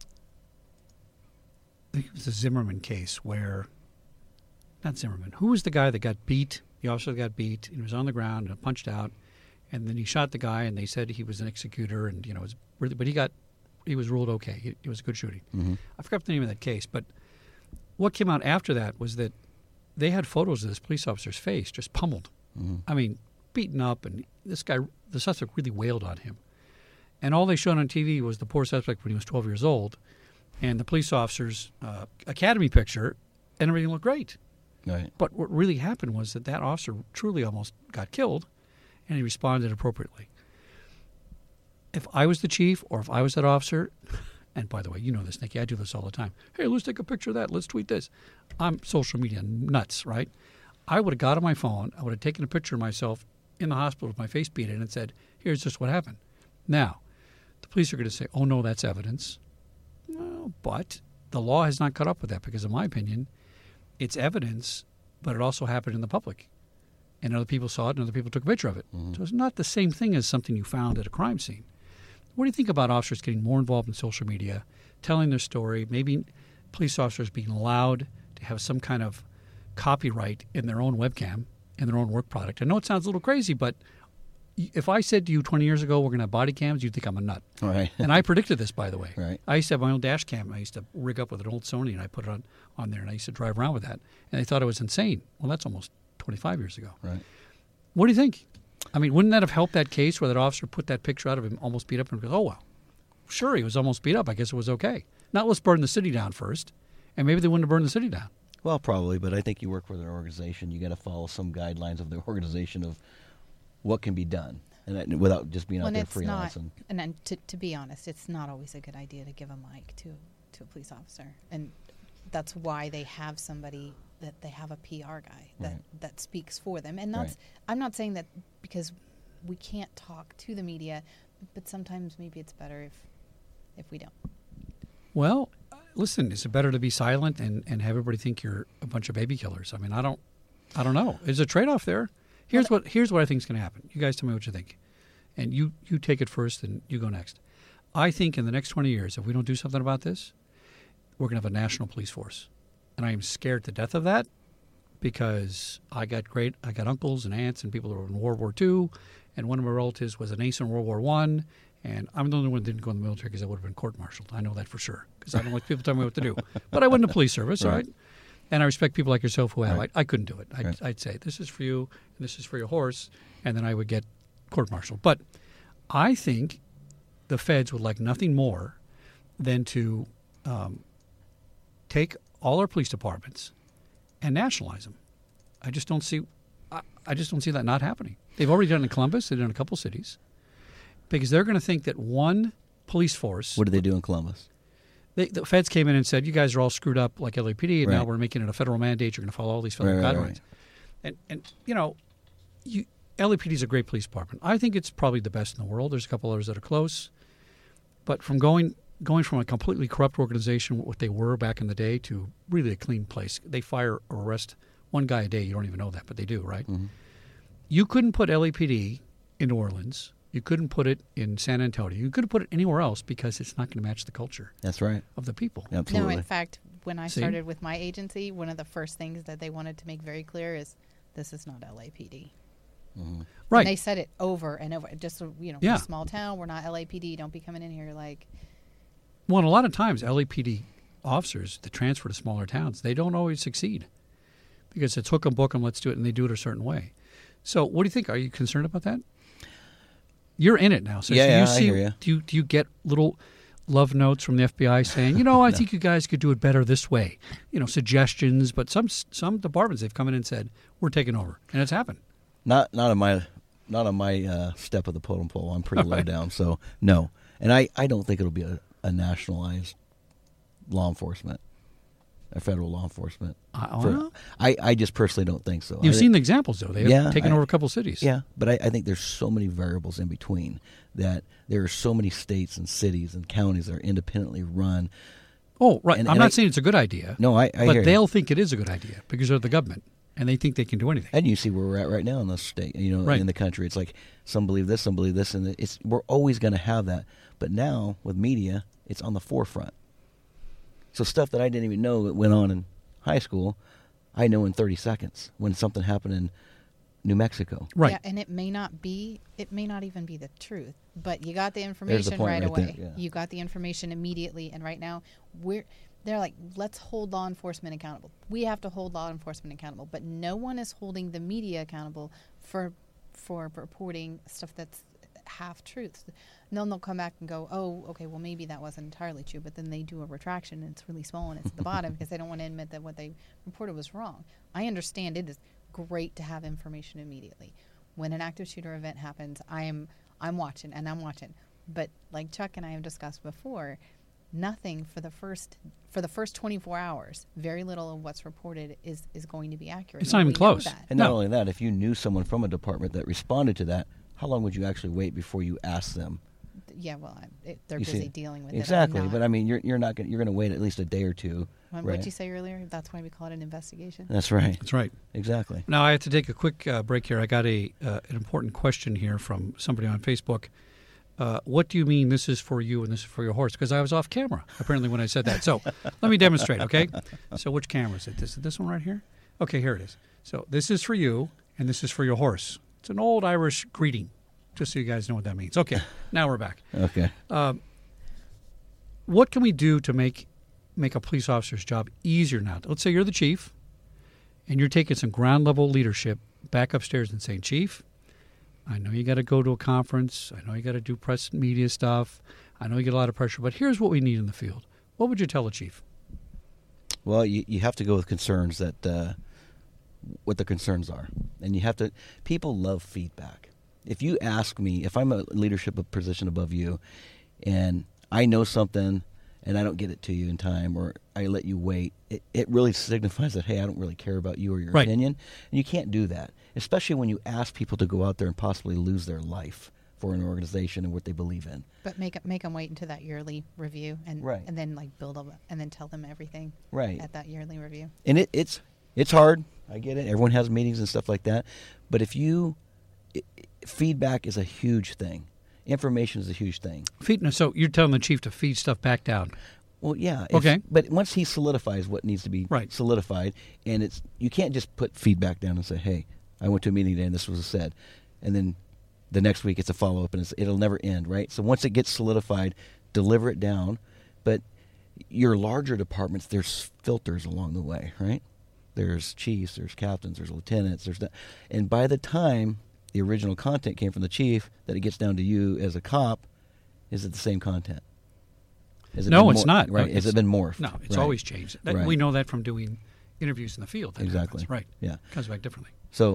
[SPEAKER 2] I think it was the Zimmerman case where, not Zimmerman, who was the guy that got beat? The officer that got beat, and he was on the ground and punched out, and then he shot the guy, and they said he was an executor, and you know, it was really, but he got, he was ruled okay. It, it was a good shooting.
[SPEAKER 3] Mm-hmm.
[SPEAKER 2] I forgot the name of that case, but what came out after that was that they had photos of this police officer's face just pummeled.
[SPEAKER 3] Mm-hmm.
[SPEAKER 2] I mean, beaten up, and this guy, the suspect, really wailed on him. And all they showed on T V was the poor suspect when he was twelve years old, and the police officer's uh, academy picture, and everything looked great.
[SPEAKER 3] Right.
[SPEAKER 2] But what really happened was that that officer truly almost got killed, and he responded appropriately. If I was the chief, or if I was that officer, and by the way, you know this, Nikki, I do this all the time. Hey, let's take a picture of that. Let's tweet this. I'm social media nuts, right? I would have got on my phone. I would have taken a picture of myself in the hospital with my face beat in and said, here's just what happened. Now, the police are going to say, oh, no, that's evidence. Well, but the law has not caught up with that because, in my opinion, it's evidence, but it also happened in the public. And other people saw it and other people took a picture of it.
[SPEAKER 3] Mm-hmm.
[SPEAKER 2] So it's not the same thing as something you found at a crime scene. What do you think about officers getting more involved in social media, telling their story, maybe police officers being allowed to have some kind of copyright in their own webcam, in their own work product? I know it sounds a little crazy, but if I said to you twenty years ago we're going to have body cams, you'd think I'm a nut.
[SPEAKER 3] All right.
[SPEAKER 2] And I predicted this, by the way.
[SPEAKER 3] Right.
[SPEAKER 2] I used to have my own dash cam. I used to rig up with an old Sony, and I put it on, on there, and I used to drive around with that. And they thought I was insane. Well, that's almost twenty-five years ago.
[SPEAKER 3] Right.
[SPEAKER 2] What do you think? I mean, wouldn't that have helped that case where that officer put that picture out of him almost beat up and goes, oh, well, sure, he was almost beat up. I guess it was okay. Now let's burn the city down first, and maybe they wouldn't have burned the city down.
[SPEAKER 3] Well, probably, but I think you work for an organization. You got to follow some guidelines of the organization of what can be done, and that, without just being
[SPEAKER 4] Well,
[SPEAKER 3] out there
[SPEAKER 4] it's not,
[SPEAKER 3] freelancing.
[SPEAKER 4] and then to, to be honest, it's not always a good idea to give a mic to to a police officer, and that's why they have somebody that they have a P R guy that,
[SPEAKER 3] Right. that's
[SPEAKER 4] that speaks for them. And that's
[SPEAKER 3] Right.
[SPEAKER 4] I'm not saying that because we can't talk to the media, but sometimes maybe it's better if if we don't.
[SPEAKER 2] Well, listen, is it better to be silent and, and have everybody think you're a bunch of baby killers? I mean, I don't, I don't know. There's a trade-off there. Here's what here's what I think is going to happen. You guys tell me what you think, and you you take it first, and you go next. I think in the next twenty years, if we don't do something about this, we're going to have a national police force, and I am scared to death of that because I got great, I got uncles and aunts and people that were in World War Two, and one of my relatives was an ace in World War One. And I'm the only one that didn't go in the military because I would have been court-martialed. I know that for sure because I don't like people telling me what to do. But I went into police service,
[SPEAKER 3] Right.
[SPEAKER 2] all right? And I respect people like yourself who have.
[SPEAKER 3] Right.
[SPEAKER 2] I, I couldn't do it. I'd,
[SPEAKER 3] Right.
[SPEAKER 2] I'd say, this is for you, and this is for your horse, and then I would get court-martialed. But I think the feds would like nothing more than to um, take all our police departments and nationalize them. I just don't see I, I just don't see that not happening. They've already done it in Columbus. They've done it in a couple cities. Because they're going to think that one police force...
[SPEAKER 3] What did they do in Columbus?
[SPEAKER 2] They, the feds came in and said, you guys are all screwed up like L A P D, and
[SPEAKER 3] Right.
[SPEAKER 2] now we're making it a federal mandate. You're going to follow all these federal
[SPEAKER 3] Right, right,
[SPEAKER 2] guidelines.
[SPEAKER 3] right.
[SPEAKER 2] And, and you know, you, L A P D is a great police department. I think it's probably the best in the world. There's a couple others that are close. But from going going from a completely corrupt organization, what they were back in the day, to really a clean place. They fire or arrest one guy a day. You don't even know that, but they do, right?
[SPEAKER 3] Mm-hmm.
[SPEAKER 2] You couldn't put L A P D in New Orleans. You couldn't put it in San Antonio. You couldn't put it anywhere else because it's not going to match the culture
[SPEAKER 3] That's right.
[SPEAKER 2] of the people.
[SPEAKER 3] Absolutely.
[SPEAKER 4] No, in fact, when I
[SPEAKER 2] See?
[SPEAKER 4] started with my agency, one of the first things that they wanted to make very clear is this is not L A P D.
[SPEAKER 3] Mm-hmm.
[SPEAKER 2] Right.
[SPEAKER 4] And they said it over and over. Just so, you know,
[SPEAKER 2] Yeah.
[SPEAKER 4] we're a small town. We're not L A P D. Don't be coming in here like.
[SPEAKER 2] Well, and a lot of times L A P D officers that transfer to smaller towns, they don't always succeed because it's hook 'em, book 'em, let's do it, and they do it a certain way. So what do you think? Are you concerned about that? You're in it now. So
[SPEAKER 3] Yeah,
[SPEAKER 2] do
[SPEAKER 3] yeah,
[SPEAKER 2] you
[SPEAKER 3] I
[SPEAKER 2] see,
[SPEAKER 3] hear ya.
[SPEAKER 2] Do you, do you get little love notes from the F B I saying, you know, I
[SPEAKER 3] No.
[SPEAKER 2] think you guys could do it better this way? You know, suggestions. But some some departments, they've come in and said, we're taking over. And it's happened.
[SPEAKER 3] Not not on my not on my uh, step of the totem pole. I'm pretty low
[SPEAKER 2] Right.
[SPEAKER 3] down, so no. And I, I don't think it'll be a, a nationalized law enforcement, a federal law enforcement.
[SPEAKER 2] Uh,
[SPEAKER 3] For-
[SPEAKER 2] well,
[SPEAKER 3] I, I just personally don't think so.
[SPEAKER 2] you've
[SPEAKER 3] I
[SPEAKER 2] seen
[SPEAKER 3] thi-
[SPEAKER 2] the examples, though. They have
[SPEAKER 3] Yeah,
[SPEAKER 2] taken
[SPEAKER 3] I-
[SPEAKER 2] over a couple cities.
[SPEAKER 3] Yeah, but I, I think there's so many variables in between that there are so many states and cities and counties that are independently run.
[SPEAKER 2] Oh, right.
[SPEAKER 3] And-
[SPEAKER 2] I'm
[SPEAKER 3] and
[SPEAKER 2] not
[SPEAKER 3] I-
[SPEAKER 2] saying it's a good idea.
[SPEAKER 3] No, I, I
[SPEAKER 2] but
[SPEAKER 3] hear
[SPEAKER 2] they'll
[SPEAKER 3] you.
[SPEAKER 2] think it is a good idea because they're the government and they think they can do anything.
[SPEAKER 3] And you see where we're at right now in the state, you know,
[SPEAKER 2] Right.
[SPEAKER 3] in the country. It's like some believe this, some believe this, and it's we're always going to have that. But now with media, it's on the forefront. So stuff that I didn't even know that went on in high school, I know in thirty seconds when something happened in New Mexico.
[SPEAKER 2] Right.
[SPEAKER 4] Yeah, and it may not be, it may not even be the truth, but you got the information
[SPEAKER 3] point
[SPEAKER 4] right,
[SPEAKER 3] right
[SPEAKER 4] away.
[SPEAKER 3] there, yeah.
[SPEAKER 4] You got the information immediately, and right now we're they're like, let's hold law enforcement accountable. We have to hold law enforcement accountable, but no one is holding the media accountable for for reporting stuff that's half truths. And then they'll come back and go, oh, okay, well maybe that wasn't entirely true, but then they do a retraction and it's really small and it's at the bottom because they don't want to admit that what they reported was wrong. I understand it is great to have information immediately. When an active shooter event happens, I am I'm watching and I'm watching. But like Chuck and I have discussed before, nothing for the first for the first twenty-four hours, very little of what's reported is is going to be accurate.
[SPEAKER 2] It's not even
[SPEAKER 4] We know
[SPEAKER 2] close.
[SPEAKER 4] that.
[SPEAKER 3] And not
[SPEAKER 2] No.
[SPEAKER 3] only that, if you knew someone from a department that responded to that, how long would you actually wait before you asked them?
[SPEAKER 4] Yeah, well, I, it, they're
[SPEAKER 3] You
[SPEAKER 4] busy
[SPEAKER 3] see?
[SPEAKER 4] dealing with
[SPEAKER 3] Exactly,
[SPEAKER 4] it. I'm
[SPEAKER 3] but
[SPEAKER 4] not.
[SPEAKER 3] I mean, you're you're not gonna, you're going to wait at least a day or two.
[SPEAKER 4] What
[SPEAKER 3] right?
[SPEAKER 4] did you say earlier? That's why we call it an investigation.
[SPEAKER 3] That's right.
[SPEAKER 2] That's right.
[SPEAKER 3] Exactly.
[SPEAKER 2] Now, I have to take a quick uh, break here. I got a uh, an important question here from somebody on Facebook. Uh, what do you mean this is for you and this is for your horse? Because I was off camera, apparently, when I said that. So let me demonstrate, okay? So which camera is it? This, this one right here? Okay, here it is. So this is for you and this is for your horse. It's an old Irish greeting, just so you guys know what that means. Okay, now we're back.
[SPEAKER 3] Okay.
[SPEAKER 2] Um, what can we do to make make a police officer's job easier now? Let's say you're the chief and you're taking some ground level leadership back upstairs and saying, Chief, I know you got to go to a conference. I know you got to do press and media stuff. I know you get a lot of pressure, but here's what we need in the field. What would you tell a chief?
[SPEAKER 3] Well, you, you have to go with concerns that uh, what the concerns are, and you have to. People love feedback. If you ask me, if I'm a leadership position above you, and I know something, and I don't get it to you in time, or I let you wait, it, it really signifies that, hey, I don't really care about you or your
[SPEAKER 2] Right.
[SPEAKER 3] opinion, and you can't do that, especially when you ask people to go out there and possibly lose their life for an organization and what they believe in.
[SPEAKER 4] But make make them wait until that yearly review, and
[SPEAKER 3] Right.
[SPEAKER 4] and then like build up, and then tell them everything
[SPEAKER 3] Right.
[SPEAKER 4] at that yearly review.
[SPEAKER 3] And it, it's it's hard. I get it. Everyone has meetings and stuff like that. But if you i feedback is a huge thing. Information is a huge thing.
[SPEAKER 2] Feed, no, so you're telling the chief to feed stuff back down.
[SPEAKER 3] Well, yeah. if-
[SPEAKER 2] Okay.
[SPEAKER 3] But once he solidifies what needs to be
[SPEAKER 2] Right.
[SPEAKER 3] solidified, and it's you can't just put feedback down and say, "Hey, I went to a meeting today and this was said," and then the next week it's a follow up and it's, it'll never end, right? So once it gets solidified, deliver it down. But your larger departments, there's filters along the way, right? There's chiefs, there's captains, there's lieutenants, there's that, and by the time the original content came from the chief, that it gets down to you as a cop, is it the same content? Has it
[SPEAKER 2] No,
[SPEAKER 3] been
[SPEAKER 2] it's
[SPEAKER 3] mor-
[SPEAKER 2] not.
[SPEAKER 3] Right?
[SPEAKER 2] No,
[SPEAKER 3] Has
[SPEAKER 2] it's-
[SPEAKER 3] it been morphed?
[SPEAKER 2] No, it's
[SPEAKER 3] Right.
[SPEAKER 2] always changed. That,
[SPEAKER 3] Right.
[SPEAKER 2] We know that from doing interviews in the field. That
[SPEAKER 3] Exactly.
[SPEAKER 2] happens. Right.
[SPEAKER 3] Yeah.
[SPEAKER 2] Comes back differently.
[SPEAKER 3] So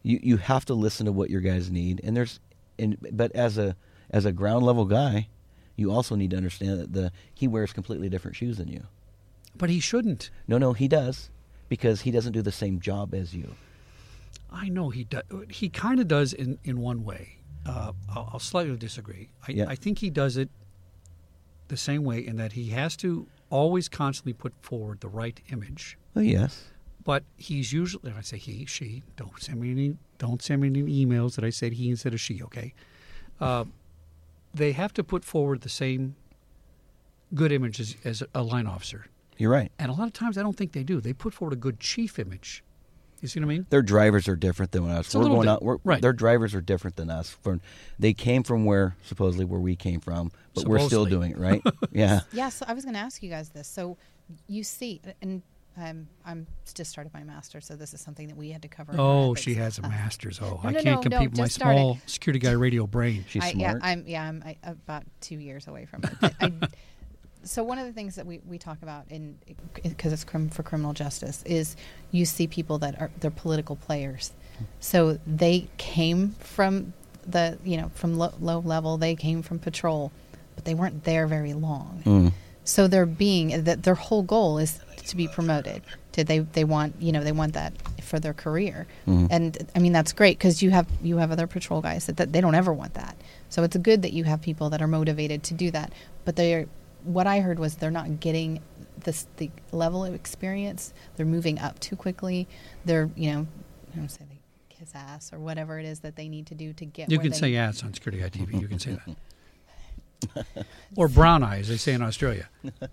[SPEAKER 3] You you have to listen to what your guys need, and there's, and but as a as a ground level guy, you also need to understand that the he wears completely different shoes than you.
[SPEAKER 2] But he shouldn't.
[SPEAKER 3] No, no, he does, because he doesn't do the same job as you.
[SPEAKER 2] I know he does. He kind of does in, in one way. Uh, I'll, I'll slightly disagree. I,
[SPEAKER 3] Yeah.
[SPEAKER 2] I think he does it the same way in that he has to always constantly put forward the right image.
[SPEAKER 3] Oh yes.
[SPEAKER 2] But he's usually, and I say he, she, don't send me any, don't send me any emails that I said he instead of she, okay? Uh, they have to put forward the same good image as, as a line officer.
[SPEAKER 3] You're right.
[SPEAKER 2] And a lot of times I don't think they do. They put forward a good chief image. You see what I mean?
[SPEAKER 3] Their drivers are different than us.
[SPEAKER 2] It's a
[SPEAKER 3] we're
[SPEAKER 2] little
[SPEAKER 3] going
[SPEAKER 2] di-
[SPEAKER 3] out. We're,
[SPEAKER 2] right.
[SPEAKER 3] Their drivers are different than us. From they came from where supposedly where we came from, but we're still
[SPEAKER 2] Supposedly.
[SPEAKER 3] doing it, right? Yeah.
[SPEAKER 4] Yeah, so I was going to ask you guys this. So you see, and um, I'm just started my master, so this is something that we had to cover. in our
[SPEAKER 2] Oh,
[SPEAKER 4] ethics.
[SPEAKER 2] she has a
[SPEAKER 4] Uh,
[SPEAKER 2] master's. Oh,
[SPEAKER 4] no,
[SPEAKER 2] I
[SPEAKER 4] no,
[SPEAKER 2] can't
[SPEAKER 4] no,
[SPEAKER 2] compete
[SPEAKER 4] no,
[SPEAKER 2] with my
[SPEAKER 4] just started.
[SPEAKER 2] small security guy radio brain.
[SPEAKER 3] She's
[SPEAKER 4] I,
[SPEAKER 3] smart.
[SPEAKER 4] Yeah, I'm yeah, I'm I, about two years away from it. I, so one of the things that we, we talk about in because it's crim, for criminal justice is you see people that are they're political players, so they came from the you know from lo, low level, they came from patrol, but they weren't there very long.
[SPEAKER 3] Mm.
[SPEAKER 4] So they're being that their whole goal is to be promoted. To they they want you know they want that for their career,
[SPEAKER 3] Mhm.
[SPEAKER 4] and I mean that's great because you have you have other patrol guys that, that they don't ever want that. So it's good that you have people that are motivated to do that. But they're what I heard was they're not getting this the level of experience. They're moving up too quickly. They're you know I don't say they kiss ass or whatever it is that they need to do to get.
[SPEAKER 2] You
[SPEAKER 4] where
[SPEAKER 2] can
[SPEAKER 4] they,
[SPEAKER 2] say ads on Security Guy T V. You can say that. Or brown eyes, they say in Australia.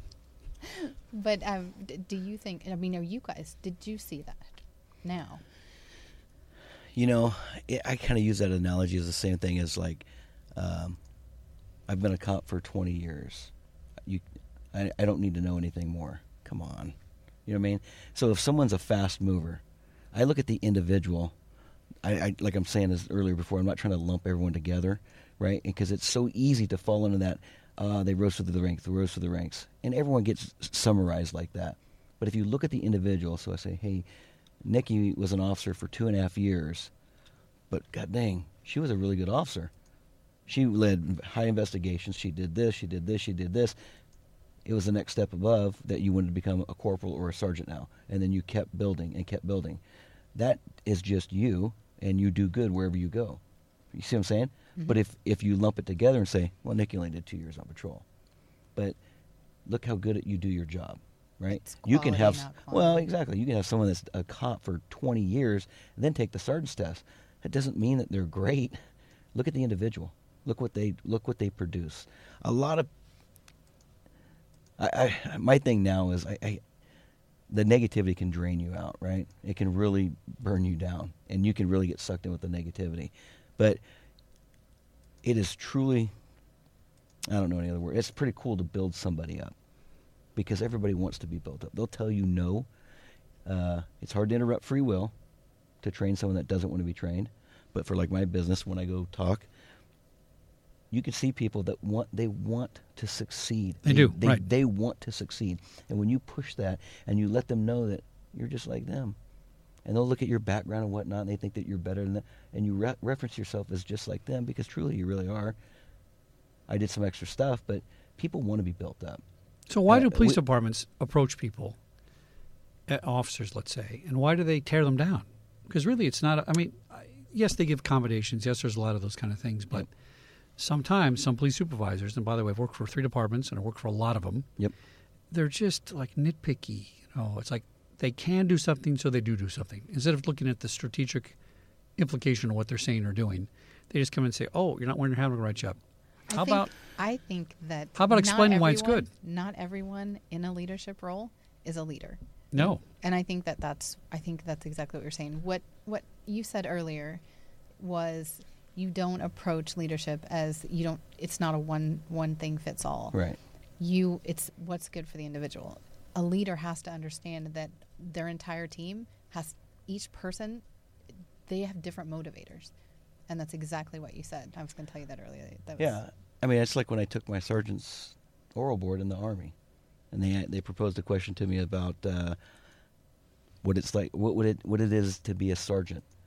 [SPEAKER 4] But um, d- do you think? I mean, are you guys? Did you see that? Now,
[SPEAKER 3] You know, it, I kind of use that analogy as the same thing as like, um, I've been a cop for twenty years. You, I, I don't need to know anything more. Come on, you know what I mean? So if someone's a fast mover, I look at the individual. I, I like I'm saying this earlier before. I'm not trying to lump everyone together, right? Because it's so easy to fall into that. Uh, they rose through the ranks. They rose through the ranks, and everyone gets summarized like that. But if you look at the individual, so I say, hey, Nikki was an officer for two and a half years, but god dang, she was a really good officer. She led high investigations. She did this, she did this, she did this. It was the next step above that you wanted to become a corporal or a sergeant now. And then you kept building and kept building. That is just you, and you do good wherever you go. You see what I'm saying? Mm-hmm. But if, if you lump it together and say, well, Nikki only did two years on patrol. But look how good you do your job. Right?
[SPEAKER 4] It's
[SPEAKER 3] You can
[SPEAKER 4] quality,
[SPEAKER 3] have
[SPEAKER 4] not
[SPEAKER 3] well,
[SPEAKER 4] quantity.
[SPEAKER 3] exactly. You can have someone that's a cop for twenty years and then take the sergeant's test. That doesn't mean that they're great. Look at the individual. Look what they look what they produce. A lot of I, I my thing now is I, I the negativity can drain you out, right? It can really burn you down, and you can really get sucked in with the negativity. But it is truly, I don't know any other word. It's pretty cool to build somebody up. Because everybody wants to be built up. They'll tell you no. Uh, it's hard to interrupt free will to train someone that doesn't want to be trained. But for like my business, when I go talk, you can see people that want they want to succeed.
[SPEAKER 2] They do,
[SPEAKER 3] They,
[SPEAKER 2] right.
[SPEAKER 3] they want to succeed. And when you push that and you let them know that you're just like them, and they'll look at your background and whatnot, and they think that you're better than them, and you re- reference yourself as just like them because truly you really are. I did some extra stuff, but people want to be built up.
[SPEAKER 2] So why
[SPEAKER 3] Uh,
[SPEAKER 2] do police
[SPEAKER 3] we-
[SPEAKER 2] departments approach people, uh, officers, let's say, and why do they tear them down? Because really, it's not. I mean, I- yes, they give accommodations. Yes, there's a lot of those kind of things, but
[SPEAKER 3] Yep.
[SPEAKER 2] sometimes some police supervisors, and by the way, I've worked for three departments and I worked for a lot of them.
[SPEAKER 3] Yep.
[SPEAKER 2] They're just like nitpicky. You know, it's like they can do something, so they do do something instead of looking at the strategic implication of what they're saying or doing. They just come and say, "Oh, you're not wearing your helmet right job."
[SPEAKER 4] I
[SPEAKER 2] How
[SPEAKER 4] think,
[SPEAKER 2] about
[SPEAKER 4] I think that
[SPEAKER 2] How about
[SPEAKER 4] not
[SPEAKER 2] explaining why it's
[SPEAKER 4] everyone-
[SPEAKER 2] good?
[SPEAKER 4] Not everyone in a leadership role is a leader.
[SPEAKER 2] no?
[SPEAKER 4] And I think that that's I think that's exactly what you're saying. What what you said earlier was you don't approach leadership as you don't. It's not a one one thing fits all.
[SPEAKER 3] Right.
[SPEAKER 4] You it's what's good for the individual. A leader has to understand that their entire team has each person. They have different motivators, and that's exactly what you said. I was going to tell you that earlier. That was,
[SPEAKER 3] Yeah, I mean, it's like when I took my sergeant's oral board in the Army, and they they proposed a question to me about uh, what it's like, what would it what it is to be a sergeant,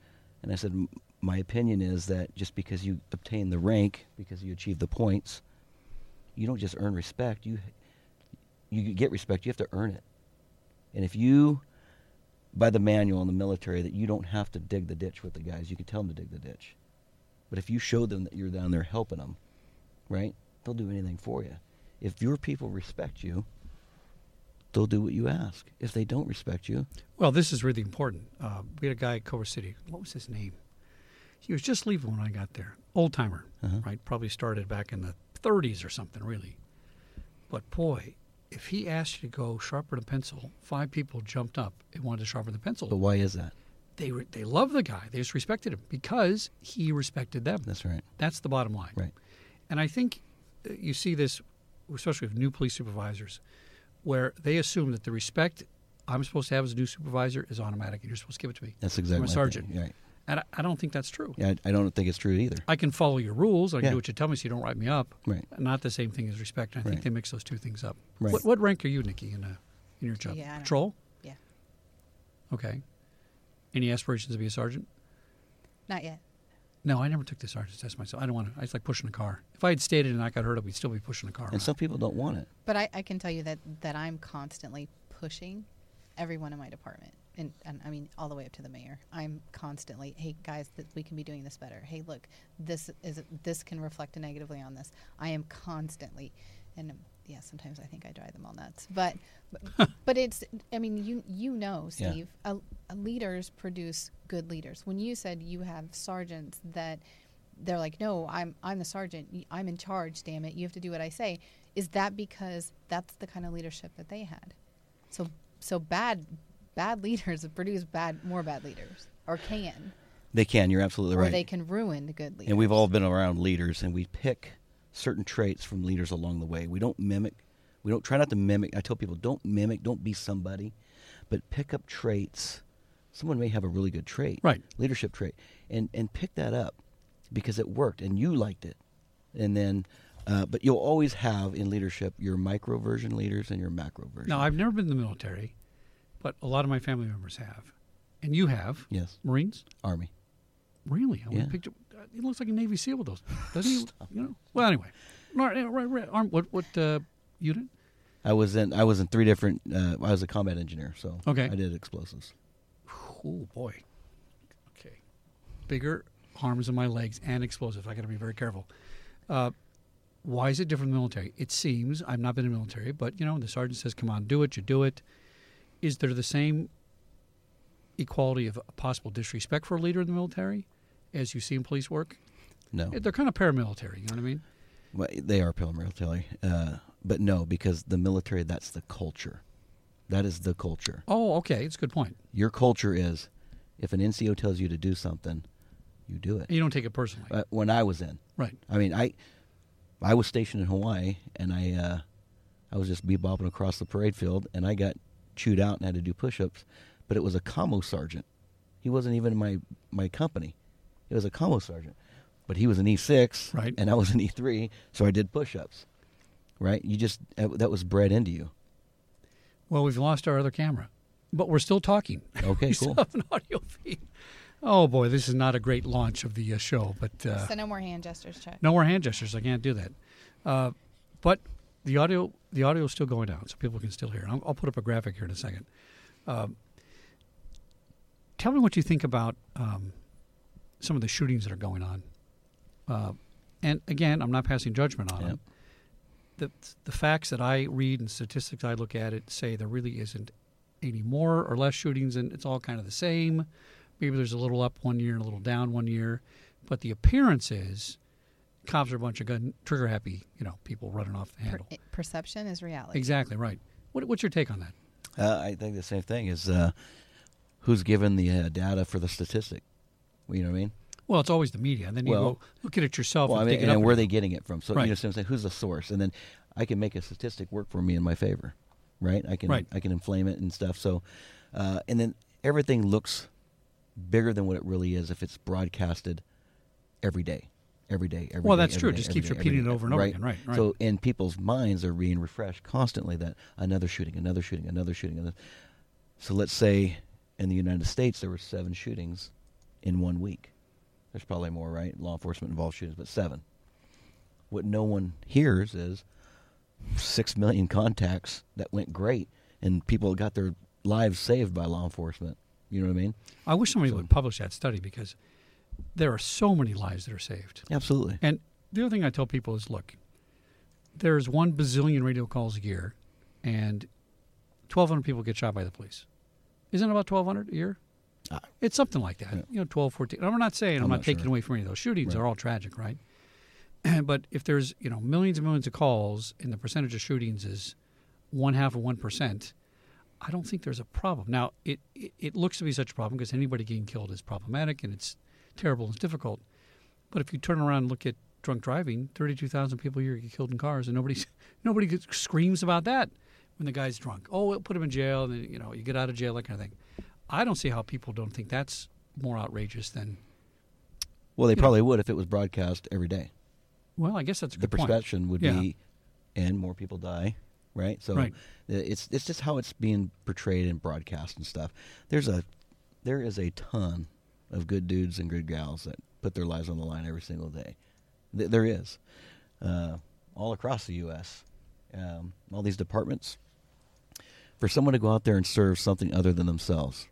[SPEAKER 3] And I said, "M- my opinion is that just because you obtain the rank, because you achieve the points, you don't just earn respect. You you get respect. You have to earn it. And if you, by the manual in the military, that you don't have to dig the ditch with the guys, you can tell them to dig the ditch. But if you show them that you're down there helping them, right, they'll do anything for you. If your people respect you, they'll do what you ask. If they don't respect you,
[SPEAKER 2] Well, this is really important. Uh, we had a guy at Culver City. What was his name? He was just leaving when I got there. Old timer,
[SPEAKER 3] Uh-huh.
[SPEAKER 2] right? Probably started back in the thirties or something, really. But boy, if he asked you to go sharpen a pencil, five people jumped up and wanted to sharpen the pencil.
[SPEAKER 3] but why is that?
[SPEAKER 2] They re- they loved the guy. They just respected him because he respected them.
[SPEAKER 3] That's right.
[SPEAKER 2] That's the bottom line.
[SPEAKER 3] Right.
[SPEAKER 2] And I think uh, you see this, especially with new police supervisors, where they assume that the respect I'm supposed to have as a new supervisor is automatic, and you're supposed to give it to me.
[SPEAKER 3] That's exactly
[SPEAKER 2] I'm a
[SPEAKER 3] my
[SPEAKER 2] sergeant.
[SPEAKER 3] thinking. Right.
[SPEAKER 2] And I, I don't think that's true.
[SPEAKER 3] Yeah, I, I don't think it's true either.
[SPEAKER 2] I can follow your rules. I can
[SPEAKER 3] Yeah.
[SPEAKER 2] do what you tell me so you don't write me up.
[SPEAKER 3] Right.
[SPEAKER 2] Not the same thing as respect. And I think
[SPEAKER 3] Right.
[SPEAKER 2] they mix those two things up.
[SPEAKER 3] Right.
[SPEAKER 2] What, what rank are you, Nikki, in, uh, in your job?
[SPEAKER 4] Yeah, I don't-
[SPEAKER 2] Patrol?
[SPEAKER 4] Yeah.
[SPEAKER 2] Okay. Any aspirations to be a sergeant?
[SPEAKER 4] Not yet.
[SPEAKER 2] No, I never took the sergeant's test myself. I don't want to. I just like pushing a car. If I had stayed and I got hurt, we'd still be pushing a car.
[SPEAKER 3] And
[SPEAKER 2] around.
[SPEAKER 3] some people don't want it.
[SPEAKER 4] But I, I can tell you that, that I'm constantly pushing everyone in my department. And, and I mean, all the way up to the mayor. I'm constantly, hey, guys, th- we can be doing this better. Hey, look, this is this can reflect negatively on this. I am constantly, and um, yeah, sometimes I think I drive them all nuts. But but, but it's, I mean, you you know,
[SPEAKER 3] Yeah.
[SPEAKER 4] Steve, uh, uh, leaders produce good leaders. When you said you have sergeants that they're like, no, I'm I'm the sergeant. Y- I'm in charge. Damn it, you have to do what I say. Is that because that's the kind of leadership that they had? So so bad bad leaders produce bad more bad leaders, or can,
[SPEAKER 3] They can. You're absolutely
[SPEAKER 4] or
[SPEAKER 3] right.
[SPEAKER 4] they can ruin the good leaders.
[SPEAKER 3] And we've all been around leaders, and we pick certain traits from leaders along the way. We don't mimic. We don't try not to mimic. I tell people, don't mimic. Don't be somebody, but pick up traits. Someone may have a really good trait,
[SPEAKER 2] Right.
[SPEAKER 3] leadership trait, and and pick that up because it worked and you liked it. And then, uh, but you'll always have in leadership your micro version leaders and your macro version.
[SPEAKER 2] Now, I've never been in the military, but a lot of my family members have. And you have.
[SPEAKER 3] Yes,
[SPEAKER 2] Marines?
[SPEAKER 3] Army.
[SPEAKER 2] Really? I
[SPEAKER 3] Yeah.
[SPEAKER 2] yeah. picture. He looks like a Navy SEAL with those, doesn't he? You know. Well, anyway. Right, right, right. Arm, what what uh, unit?
[SPEAKER 3] I was in. I was in three different. Uh, I was a combat engineer, so
[SPEAKER 2] Okay.
[SPEAKER 3] I did explosives.
[SPEAKER 2] Oh boy. Okay. Bigger arms in my legs and explosive. I got to be very careful. Uh, why is it different in the military? It seems I've not been in the military, but you know, the sergeant says, "Come on, do it." You do it. Is there the same equality of possible disrespect for a leader in the military as you see in police work?
[SPEAKER 3] No,
[SPEAKER 2] They're kind of paramilitary. You know what I mean?
[SPEAKER 3] well, they are paramilitary, uh, but no, because the military, that's the culture. That is the culture.
[SPEAKER 2] Oh, okay. It's a good point.
[SPEAKER 3] Your culture is, if an N C O tells you to do something, you do it.
[SPEAKER 2] You don't take it personally,
[SPEAKER 3] Uh, when I was in,
[SPEAKER 2] right?
[SPEAKER 3] I mean, I, I was stationed in Hawaii, and I, uh, I was just bebopping across the parade field, and I got chewed out and had to do push-ups, but it was a commo sergeant. He wasn't even in my my company. It was a commo sergeant, but he was an E six,
[SPEAKER 2] Right.
[SPEAKER 3] and I was an E three, so I did push-ups. Right? You just that was bred into you.
[SPEAKER 2] Well, we've lost our other camera, but we're still talking.
[SPEAKER 3] Okay,
[SPEAKER 2] we
[SPEAKER 3] cool.
[SPEAKER 2] still have an audio feed. Oh boy, this is not a great launch of the uh, show, but uh,
[SPEAKER 4] So no more hand gestures, Chuck.
[SPEAKER 2] no more hand gestures. I can't do that. Uh, but the audio, the audio is still going down, so people can still hear. I'll, I'll put up a graphic here in a second. Um, tell me what you think about um, some of the shootings that are going on. Uh, and again, I'm not passing judgment on
[SPEAKER 3] Yep.
[SPEAKER 2] them. The the facts that I read and statistics I look at it say there really isn't any more or less shootings, and it's all kind of the same. Maybe there's a little up one year and a little down one year, but the appearance is cops are a bunch of gun trigger happy, you know, people running off the
[SPEAKER 4] Per-
[SPEAKER 2] handle.
[SPEAKER 4] perception is reality.
[SPEAKER 2] Exactly right. What, what's your take on that?
[SPEAKER 3] Uh, I think the same thing is uh, who's given the uh, data for the statistic. You know what I mean?
[SPEAKER 2] Well, it's always the media, and then you
[SPEAKER 3] Well-
[SPEAKER 2] go look at it yourself
[SPEAKER 3] Well, I
[SPEAKER 2] and
[SPEAKER 3] mean,
[SPEAKER 2] dig it
[SPEAKER 3] and
[SPEAKER 2] up.
[SPEAKER 3] where are they getting it from? So
[SPEAKER 2] Right.
[SPEAKER 3] you know what I'm saying? Who's the source? And then I can make a statistic work for me in my favor, right? I can
[SPEAKER 2] Right.
[SPEAKER 3] I can inflame it and stuff. So, uh, and then everything looks bigger than what it really is if it's broadcasted every day, every day, every
[SPEAKER 2] Well,
[SPEAKER 3] day,
[SPEAKER 2] that's
[SPEAKER 3] every
[SPEAKER 2] true. It
[SPEAKER 3] day,
[SPEAKER 2] just
[SPEAKER 3] every
[SPEAKER 2] keeps
[SPEAKER 3] day,
[SPEAKER 2] repeating
[SPEAKER 3] every
[SPEAKER 2] it
[SPEAKER 3] day,
[SPEAKER 2] over and over
[SPEAKER 3] right?
[SPEAKER 2] again. Right, right.
[SPEAKER 3] So, and people's minds are being refreshed constantly that another shooting, another shooting, another shooting. Another. So let's say in the United States there were seven shootings in one week. There's probably more, right? Law enforcement involved shootings, but seven. What no one hears is six million contacts that went great, and people got their lives saved by law enforcement. You know what I mean?
[SPEAKER 2] I wish somebody
[SPEAKER 3] So-
[SPEAKER 2] would publish that study because there are so many lives that are saved.
[SPEAKER 3] Absolutely.
[SPEAKER 2] And the other thing I tell people is, look, there's one bazillion radio calls a year, and twelve hundred people get shot by the police. Isn't it about twelve hundred a year?
[SPEAKER 3] Ah.
[SPEAKER 2] It's something like that.
[SPEAKER 3] Yeah.
[SPEAKER 2] You know, twelve, fourteen. And I'm not saying I'm,
[SPEAKER 3] I'm
[SPEAKER 2] not,
[SPEAKER 3] not
[SPEAKER 2] taking
[SPEAKER 3] sure.
[SPEAKER 2] away from any of those shootings.
[SPEAKER 3] Right.
[SPEAKER 2] They're all tragic, right? But if there's, you know, millions and millions of calls and the percentage of shootings is one half of one percent, I don't think there's a problem. Now, it, it, it looks to be such a problem because anybody getting killed is problematic and it's terrible and it's difficult. But if you turn around and look at drunk driving, thirty-two thousand people a year get killed in cars, and nobody nobody gets, screams about that when the guy's drunk. Oh, we'll put him in jail, and then, you know, you get out of jail, that kind of thing. I don't see how people don't think that's more outrageous than.
[SPEAKER 3] Well, they
[SPEAKER 2] you
[SPEAKER 3] probably would if it was broadcast every day.
[SPEAKER 2] Well, I guess that's a
[SPEAKER 3] The
[SPEAKER 2] good point.
[SPEAKER 3] perception would
[SPEAKER 2] Yeah.
[SPEAKER 3] be, and more people die, right? So
[SPEAKER 2] Right.
[SPEAKER 3] uh, it's it's just how it's being portrayed and broadcast and stuff. There's a there is a ton of good dudes and good gals that put their lives on the line every single day. Th- there is, uh, all across the U S Um, all these departments. For someone to go out there and serve something other than themselves,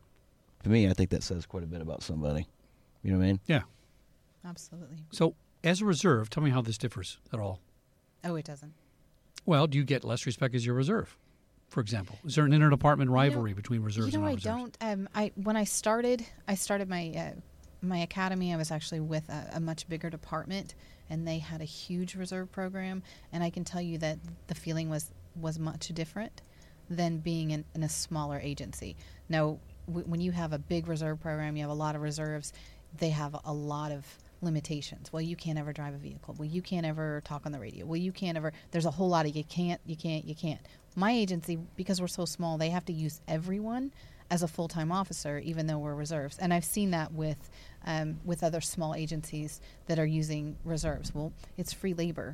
[SPEAKER 3] to me, I think that says quite a bit about somebody. You know what I mean?
[SPEAKER 2] Yeah.
[SPEAKER 4] Absolutely.
[SPEAKER 2] So, as a reserve, tell me how this differs at all.
[SPEAKER 4] Oh, it doesn't.
[SPEAKER 2] Well, do you get less respect as your reserve, for example? Is there an interdepartment rivalry between reserves
[SPEAKER 4] You know,
[SPEAKER 2] and
[SPEAKER 4] I
[SPEAKER 2] non-reserves?
[SPEAKER 4] don't. Um, I when I started, I started my uh, my academy. I was actually with a, a much bigger department, and they had a huge reserve program. And I can tell you that the feeling was was much different than being in, in a smaller agency. Now, w- when you have a big reserve program, you have a lot of reserves. They have a lot of limitations. Well, you can't ever drive a vehicle. Well, you can't ever talk on the radio. Well, you can't ever. There's a whole lot of you can't, you can't, you can't. My agency, because we're so small, they have to use everyone as a full-time officer, even though we're reserves. And I've seen that with um, with other small agencies that are using reserves. Well, it's free labor.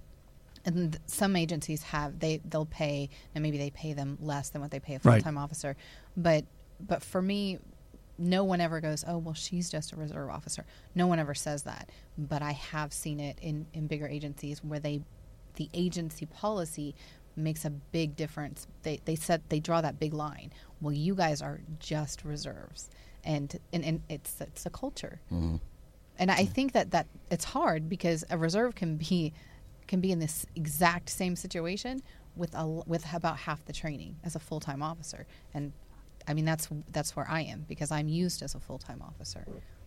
[SPEAKER 4] And th- some agencies have they they'll pay, and maybe they pay them less than what they pay a
[SPEAKER 2] Right.
[SPEAKER 4] full-time officer. But but for me, no one ever goes, oh, well, she's just a reserve officer. No one ever says that. But I have seen it in, in bigger agencies where they, the agency policy makes a big difference. They they set they draw that big line. Well, you guys are just reserves, and and, and it's it's a culture.
[SPEAKER 3] Mm-hmm.
[SPEAKER 4] And I think that, that it's hard because a reserve can be can be in this exact same situation with a with about half the training as a full time officer. And I mean that's that's where I am because I'm used as a full time officer.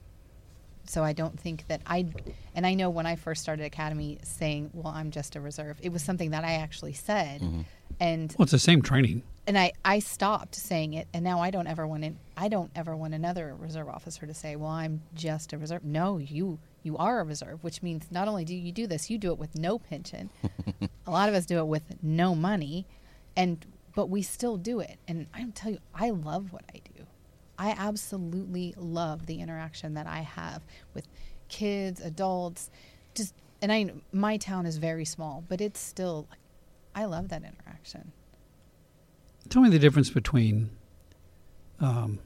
[SPEAKER 4] So I don't think that I, and I know when I first started Academy saying, well, I'm just a reserve, it was something that I actually said.
[SPEAKER 3] Mm-hmm.
[SPEAKER 4] And
[SPEAKER 2] Well, it's the same training.
[SPEAKER 4] and I, I stopped saying it, and now I don't ever want in, I don't ever want another reserve officer to say, well, I'm just a reserve. No, you you are a reserve, which means not only do you do this, you do it with no pension. A lot of us do it with no money, and but we still do it. And I'm tell you, I love what I do. I absolutely love the interaction that I have with kids, adults, just and I my town is very small, but it's still I love that interaction.
[SPEAKER 2] Tell me the difference between um,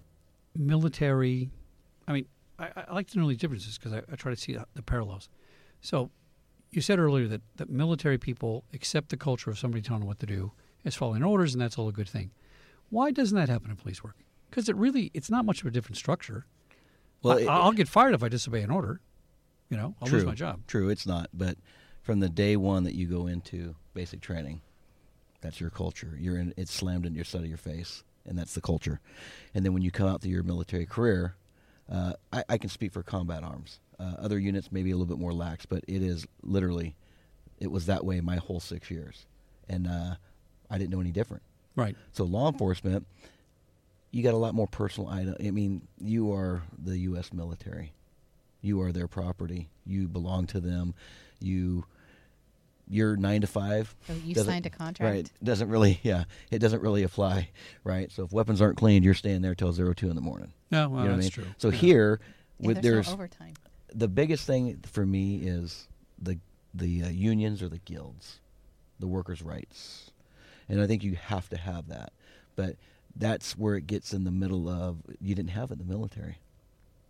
[SPEAKER 2] military. I mean, I, I like to know these differences because I, I try to see the, the parallels. So, you said earlier that, that military people accept the culture of somebody telling them what to do as following orders, and that's all a good thing. Why doesn't that happen in police work? Because it really, it's not much of a different structure.
[SPEAKER 3] Well,
[SPEAKER 2] I,
[SPEAKER 3] it-
[SPEAKER 2] I'll get fired if I disobey an order. You know, I'll
[SPEAKER 3] True.
[SPEAKER 2] lose my job.
[SPEAKER 3] True, it's not. But from the day one that you go into basic training, that's your culture. You're in. It's slammed into your side of your face, and that's the culture. And then when you come out to your military career, uh, I, I can speak for combat arms. Uh, other units may be a little bit more lax, but it is literally, it was that way my whole six years, and uh, I didn't know any different.
[SPEAKER 2] Right.
[SPEAKER 3] So law enforcement, you got a lot more personal item. I mean, you are the U S military. You are their property. You belong to them. You, you're nine to five.
[SPEAKER 4] So you
[SPEAKER 3] doesn't-
[SPEAKER 4] signed a contract.
[SPEAKER 3] Right. Doesn't really, yeah, it doesn't really apply, right? So if weapons aren't cleaned, you're staying there till zero two in the morning.
[SPEAKER 2] No, well,
[SPEAKER 3] you know what I
[SPEAKER 2] that's
[SPEAKER 3] mean?
[SPEAKER 2] true.
[SPEAKER 3] So
[SPEAKER 2] Yeah.
[SPEAKER 3] here,
[SPEAKER 4] Yeah,
[SPEAKER 3] with
[SPEAKER 4] there's
[SPEAKER 3] there's
[SPEAKER 4] no overtime.
[SPEAKER 3] the biggest thing for me is the the uh, unions or the guilds, the workers' rights, and I think you have to have that. But that's where it gets in the middle of you didn't have it in the military.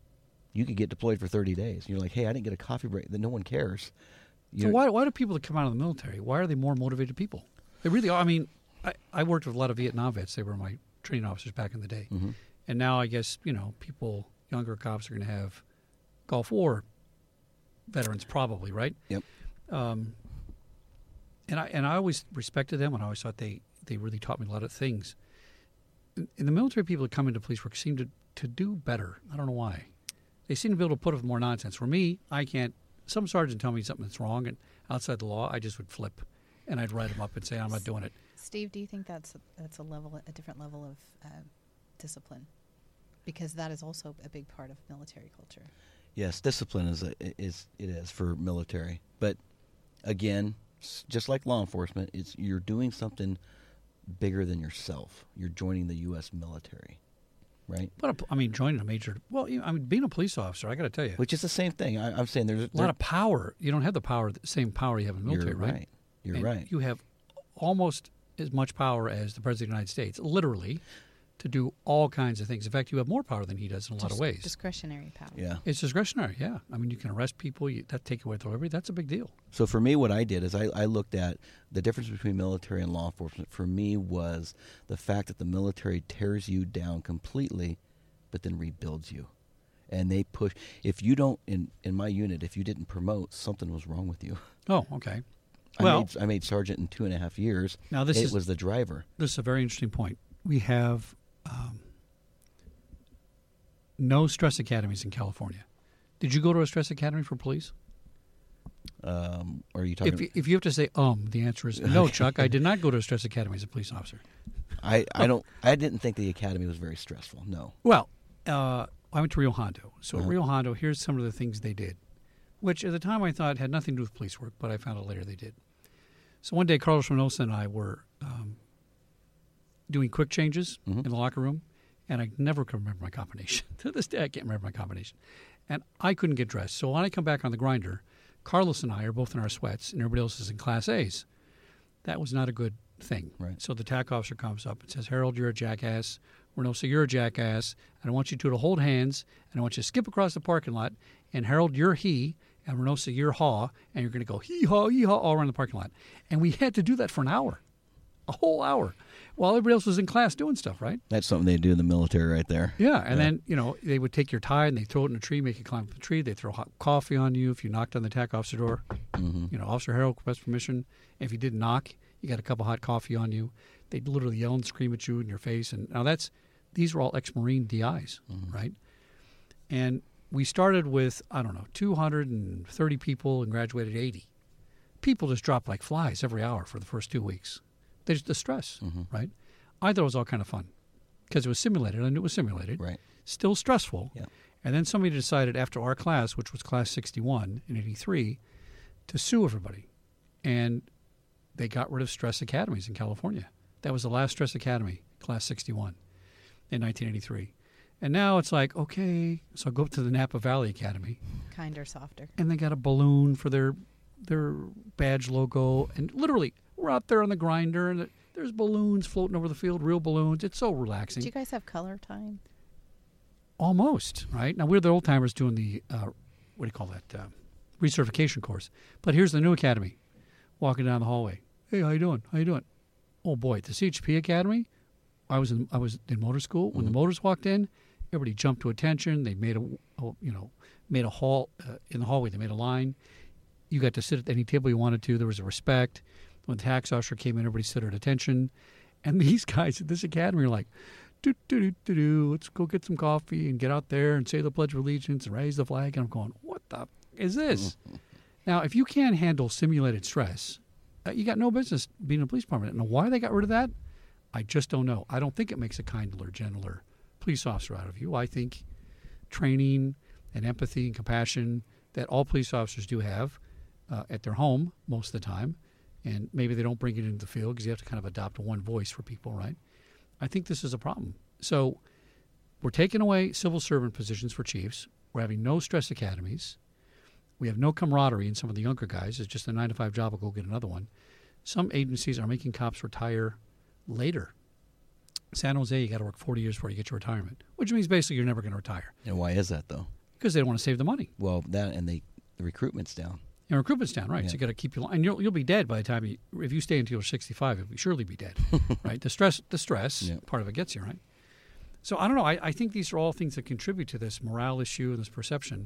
[SPEAKER 3] you could get deployed for thirty days. You're like, hey, I didn't get a coffee break. Then no one cares.
[SPEAKER 2] So why why do people that come out of the military, why are they more motivated people? They really are. I mean, I, I worked with a lot of Vietnam vets. They were my training officers back in the day.
[SPEAKER 3] Mm-hmm.
[SPEAKER 2] And now I guess, you know, people, younger cops are going to have Gulf War veterans probably, right?
[SPEAKER 3] Yep.
[SPEAKER 2] Um, and I and I always respected them, and I always thought they, they really taught me a lot of things. And, and the military people that come into police work seem to, to do better. I don't know why. They seem to be able to put up with more nonsense. For me, I can't. Some sergeant tell me something that's wrong, and outside the law, I just would flip, and I'd write them up and say, I'm not doing it.
[SPEAKER 4] Steve, do you think that's a, that's a level, a different level of uh, discipline? Because that is also a big part of military culture.
[SPEAKER 3] Yes, discipline is a, is it is for military, but again, just like law enforcement, it's you're doing something bigger than yourself. You're joining the U S military, right?
[SPEAKER 2] But I mean, joining a major. Well, you know, I mean, being a police officer, I got to tell you,
[SPEAKER 3] Which is the same thing. I, I'm saying there's
[SPEAKER 2] a lot of power. You don't have the power, the same power you have in the military,
[SPEAKER 3] You're
[SPEAKER 2] right?
[SPEAKER 3] right. You're
[SPEAKER 2] And
[SPEAKER 3] right.
[SPEAKER 2] You have almost as much power as the President of the United States, literally, to do all kinds of things. In fact, you have more power than he does in a lot of ways.
[SPEAKER 4] Discretionary power.
[SPEAKER 3] Yeah.
[SPEAKER 2] It's discretionary, yeah. I mean, you can arrest people, you, that take away authority. That's a big deal.
[SPEAKER 3] So for me, what I did is I, I looked at the difference between military and law enforcement. For me, was the fact that the military tears you down completely, but then rebuilds you, and they push. If you don't, in in my unit, if you didn't promote, something was wrong with you.
[SPEAKER 2] Oh, okay.
[SPEAKER 3] I
[SPEAKER 2] Well,
[SPEAKER 3] made, I made sergeant in two and a half years.
[SPEAKER 2] now this
[SPEAKER 3] it
[SPEAKER 2] is
[SPEAKER 3] was the driver.
[SPEAKER 2] this is a very interesting point. We have um, no stress academies in California. Did you go to a stress academy for police?
[SPEAKER 3] Um, or are you talking?
[SPEAKER 2] If you, if you have to say um, the answer is no, Chuck. I did not go to a stress academy as a police officer.
[SPEAKER 3] I, I don't. I didn't think the academy was very stressful. No.
[SPEAKER 2] Well, uh, I went to Rio Hondo. So
[SPEAKER 3] Uh-huh.
[SPEAKER 2] at Rio Hondo, here's some of the things they did, which at the time I thought had nothing to do with police work, but I found out later they did. So one day, Carlos Reynosa and I were um, doing quick changes
[SPEAKER 3] Mhm.
[SPEAKER 2] in the locker room, and I never could remember my combination. To this day, I can't remember my combination. And I couldn't get dressed. So when I come back on the grinder, Carlos and I are both in our sweats, and everybody else is in Class A's. That was not a good thing.
[SPEAKER 3] Right.
[SPEAKER 2] So the TAC officer comes up and says, Harold, you're a jackass. Reynosa, you're a jackass. And I want you two to hold hands, and I want you to skip across the parking lot. And Harold, you're he, and Reynosa, you're haw, and you're going to go hee-haw, hee-haw all around the parking lot. And we had to do that for an hour, a whole hour, while everybody else was in class doing stuff, right?
[SPEAKER 3] That's something they do in the military, right there.
[SPEAKER 2] Yeah, and
[SPEAKER 3] Yeah.
[SPEAKER 2] then, you know, they would take your tie and they throw it in a tree, make you climb up the tree. They throw hot coffee on you if you knocked on the TAC officer door.
[SPEAKER 3] Mm-hmm.
[SPEAKER 2] You know, Officer Harold request permission. If you didn't knock, you got a cup of hot coffee on you. They'd literally yell and scream at you in your face. And now that's, these were all ex-Marine D Is,
[SPEAKER 3] Mhm.
[SPEAKER 2] right? And we started with, I don't know, two hundred thirty people and graduated eighty. People just dropped like flies every hour for the first two weeks. They just, the stress,
[SPEAKER 3] Mhm.
[SPEAKER 2] right? I thought it was all kind of fun because it was simulated. I knew it was simulated.
[SPEAKER 3] Right.
[SPEAKER 2] Still stressful.
[SPEAKER 3] Yeah.
[SPEAKER 2] And then somebody decided after our class, which was class sixty-one in eighty-three, to sue everybody. And they got rid of stress academies in California. That was the last stress academy, class sixty-one, in nineteen eighty-three. And now it's like, okay, so I'll go up to the Napa Valley Academy,
[SPEAKER 4] Kinder, softer.
[SPEAKER 2] and they got a balloon for their their badge logo. And literally, we're out there on the grinder, and there's balloons floating over the field, real balloons. It's so relaxing.
[SPEAKER 4] Do you guys have color time?
[SPEAKER 2] Almost, right? Now, we're the old timers doing the, uh, what do you call that, uh, recertification course. But here's the new academy, walking down the hallway. Hey, how you doing? How you doing? Oh, boy, the C H P Academy, I was in, I was in motor school. When
[SPEAKER 3] Mhm.
[SPEAKER 2] the motors walked in, everybody jumped to attention. They made a, a you know, made a hall uh, in the hallway. They made a line. You got to sit at any table you wanted to. There was a respect. When the tax usher came in, everybody stood at attention. And these guys at this academy are like, do, do, do, do, do, let's go get some coffee and get out there and say the Pledge of Allegiance and raise the flag. And I'm going, what the f- is this? Now, if you can't handle simulated stress, uh, you got no business being in a police department. And why they got rid of that, I just don't know. I don't think it makes a kinder, gentler police officer out of you. I think training and empathy and compassion that all police officers do have uh, at their home most of the time, and maybe they don't bring it into the field because you have to kind of adopt one voice for people, right? I think this is a problem. So we're taking away civil servant positions for chiefs. We're having no stress academies. We have no camaraderie in some of the younger guys. It's just a nine to five job. I'll go get another one. Some agencies are making cops retire later. San Jose, you got to work forty years before you get your retirement, which means basically you're never going to retire.
[SPEAKER 3] And why is that, though?
[SPEAKER 2] Because they don't want to save the money.
[SPEAKER 3] Well, that and they the recruitment's down.
[SPEAKER 2] And recruitment's down, right?
[SPEAKER 3] Yeah.
[SPEAKER 2] So you got to keep your and you'll you'll be dead by the time you if you stay until you're sixty-five, you'll surely be dead, right? The stress, the stress
[SPEAKER 3] Yeah.
[SPEAKER 2] part of it gets you, right? So I don't know. I, I think these are all things that contribute to this morale issue and this perception.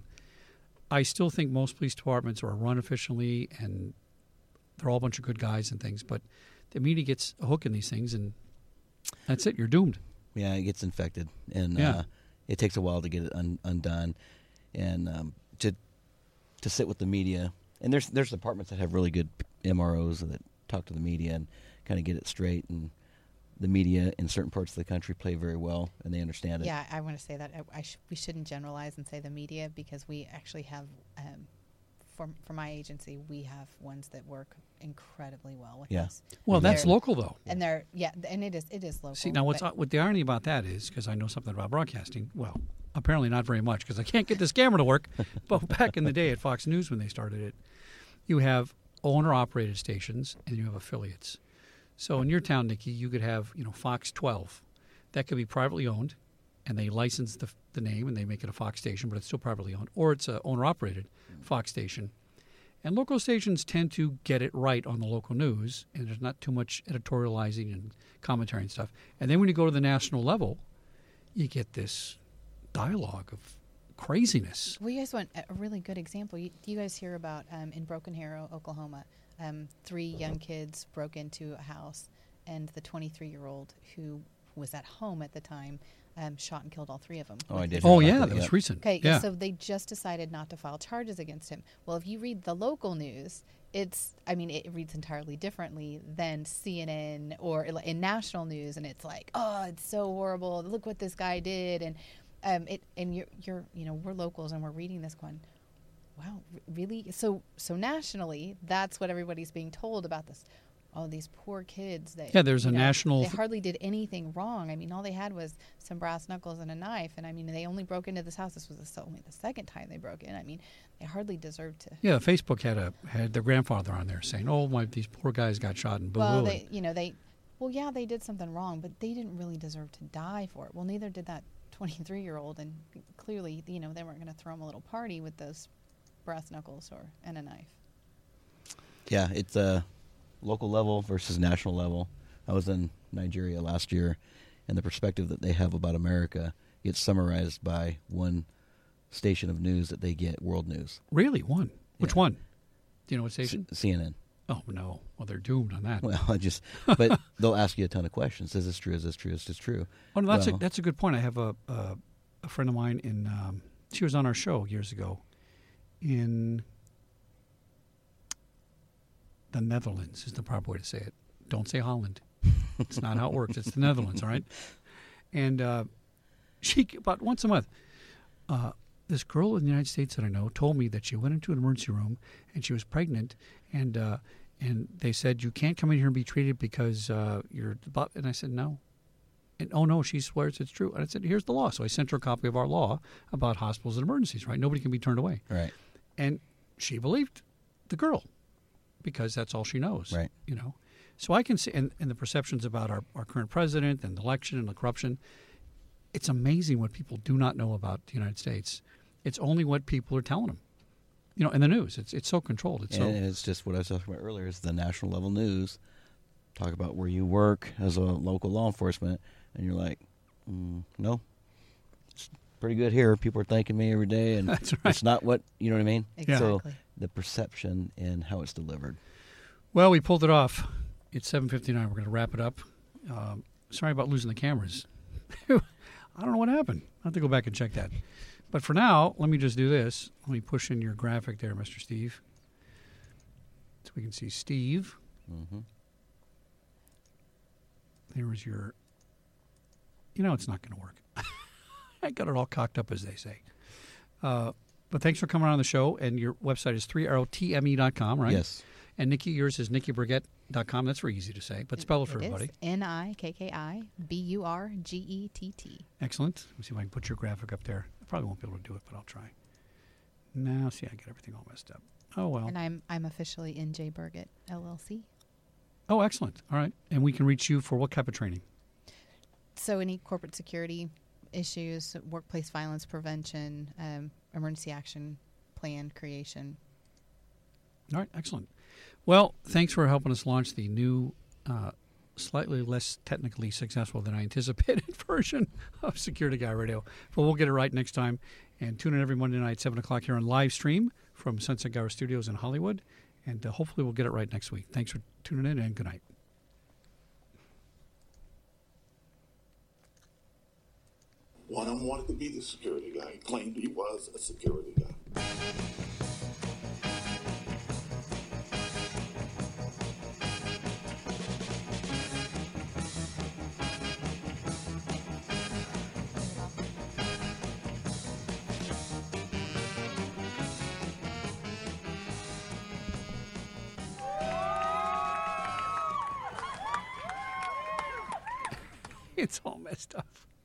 [SPEAKER 2] I still think most police departments are run efficiently and they're all a bunch of good guys and things, but the media gets a hook in these things, and that's it. You're doomed.
[SPEAKER 3] Yeah, it gets infected, and
[SPEAKER 2] Yeah.
[SPEAKER 3] uh, it takes a while to get it un- undone, and um, to to sit with the media. And there's there's departments that have really good M R Os that talk to the media and kind of get it straight. And the media in certain parts of the country play very well, and they understand it.
[SPEAKER 4] Yeah, I want to say that I, I sh- we shouldn't generalize and say the media, because we actually have, um, for for my agency, we have ones that work incredibly well with
[SPEAKER 3] Yeah.
[SPEAKER 4] us.
[SPEAKER 2] Well, that's
[SPEAKER 4] They're-
[SPEAKER 2] local, though.
[SPEAKER 4] And they're yeah, and it is it is local.
[SPEAKER 2] See, now what's
[SPEAKER 4] but-
[SPEAKER 2] what the irony about that is, because I know something about broadcasting. Well, apparently not very much, because I can't get this camera to work. But back in the day at Fox News when they started it, you have owner-operated stations and you have affiliates. So in your town, Nikki, you could have you know Fox twelve, that could be privately owned, and they license the the name and they make it a Fox station, but it's still privately owned, or it's a owner-operated Fox station. And local stations tend to get it right on the local news, and there's not too much editorializing and commentary and stuff. And then when you go to the national level, you get this dialogue of craziness.
[SPEAKER 4] Well, you guys want a really good example. You, do you guys hear about um, in Broken Arrow, Oklahoma, um, three young kids broke into a house, and the twenty-three-year-old who was at home at the time um, shot and killed all three of them.
[SPEAKER 3] Oh, I
[SPEAKER 4] with
[SPEAKER 3] did
[SPEAKER 4] his
[SPEAKER 3] hear
[SPEAKER 2] Oh,
[SPEAKER 3] about
[SPEAKER 2] yeah,
[SPEAKER 3] that,
[SPEAKER 2] that was
[SPEAKER 3] yeah.
[SPEAKER 2] recent.
[SPEAKER 4] Okay,
[SPEAKER 2] yeah.
[SPEAKER 4] so they just decided not to file charges against him. Well, if you read the local news, it's, I mean, it reads entirely differently than C N N or in national news, and it's like, oh, it's so horrible. Look what this guy did, and um, it, and you're, you're, you know, we're locals, and we're reading this going, wow, r- really? So, so nationally, that's what everybody's being told about this. Oh, these poor kids. That,
[SPEAKER 2] Yeah, there's
[SPEAKER 4] you
[SPEAKER 2] a
[SPEAKER 4] know,
[SPEAKER 2] national-
[SPEAKER 4] They hardly did anything wrong. I mean, all they had was some brass knuckles and a knife. And I mean, they only broke into this house. This was the, only the second time they broke in. I mean, they hardly deserved to.
[SPEAKER 2] Yeah, Facebook had a had their grandfather on there saying, "Oh, my, these poor guys got shot and boo
[SPEAKER 4] Well,
[SPEAKER 2] boo."
[SPEAKER 4] they, you know, they, well, yeah, they did something wrong, but they didn't really deserve to die for it. Well, neither did that twenty-three-year-old, and clearly, you know, they weren't going to throw him a little party with those brass knuckles or and a knife.
[SPEAKER 3] Yeah, it's a local level versus national level. I was in Nigeria last year, and the perspective that they have about America gets summarized by one station of news that they get, World News,
[SPEAKER 2] Really, one? Which
[SPEAKER 3] Yeah.
[SPEAKER 2] one? Do you know what station?
[SPEAKER 3] C N N.
[SPEAKER 2] Oh no, well they're doomed on that.
[SPEAKER 3] Well, I just, but they'll ask you a ton of questions. Is this true? Is this true? Is this true?
[SPEAKER 2] Oh, no, that's
[SPEAKER 3] Well-
[SPEAKER 2] a that's a good point. I have a a, a friend of mine in. Um, she was on our show years ago, in the Netherlands is the proper way to say it. Don't say Holland. It's not how it works. It's the Netherlands, all right. And uh, she about once a month, uh, this girl in the United States that I know told me that she went into an emergency room and she was pregnant, and uh, and they said you can't come in here and be treated because uh, you're. But and I said no. And oh no, she swears it's true. And I said, here's the law. So I sent her a copy of our law about hospitals and emergencies. Right, nobody can be turned away.
[SPEAKER 3] Right.
[SPEAKER 2] And she believed the girl because that's all she knows.
[SPEAKER 3] Right.
[SPEAKER 2] You know, so I can see and, and the perceptions about our, our current president and the election and the corruption. It's amazing what people do not know about the United States. It's only what people are telling them. You know, in the news, it's it's so controlled. It's
[SPEAKER 3] And
[SPEAKER 2] so
[SPEAKER 3] it's just what I was talking about earlier is the national level news. Talk about where you work as a local law enforcement, and you're like, mm, no, it's pretty good here. People are thanking me every day, and
[SPEAKER 2] That's right.
[SPEAKER 3] it's not what, you know what I mean? So
[SPEAKER 4] Exactly.
[SPEAKER 3] the perception and how it's delivered.
[SPEAKER 2] Well, we pulled it off. It's seven fifty-nine. We're going to wrap it up. Um, sorry about losing the cameras. I don't know what happened. I'll have to go back and check that. But for now, let me just do this. Let me push in your graphic there, Mister Steve. So we can see Steve.
[SPEAKER 3] Mm-hmm.
[SPEAKER 2] There was your... You know it's not going to work. I got it all cocked up, as they say. Uh, but thanks for coming on the show. And your website is three R O T M E dot com, right?
[SPEAKER 3] Yes.
[SPEAKER 2] And Nikki, yours is nikki burgett dot com. That's very easy to say, but spell it for
[SPEAKER 4] It is
[SPEAKER 2] everybody.
[SPEAKER 4] N I K K I B U R G E T T.
[SPEAKER 2] Excellent. Let me see if I can put your graphic up there. I probably won't be able to do it, but I'll try. Now, see, I get everything all messed up. Oh, well.
[SPEAKER 4] And I'm I'm officially N J Burgett L L C.
[SPEAKER 2] Oh, excellent. All right. And we can reach you for what type of training?
[SPEAKER 4] So any corporate security issues, workplace violence prevention, um, emergency action plan creation.
[SPEAKER 2] All right, excellent. Well, thanks for helping us launch the new, uh, slightly less technically successful than I anticipated version of Security Guy Radio. But we'll get it right next time. And tune in every Monday night, seven o'clock here on live stream from Sunset Gower Studios in Hollywood. And uh, hopefully we'll get it right next week. Thanks for tuning in, and good night.
[SPEAKER 1] One of them wanted to be the security guy. He claimed he was a security guy.
[SPEAKER 2] It's all messed up.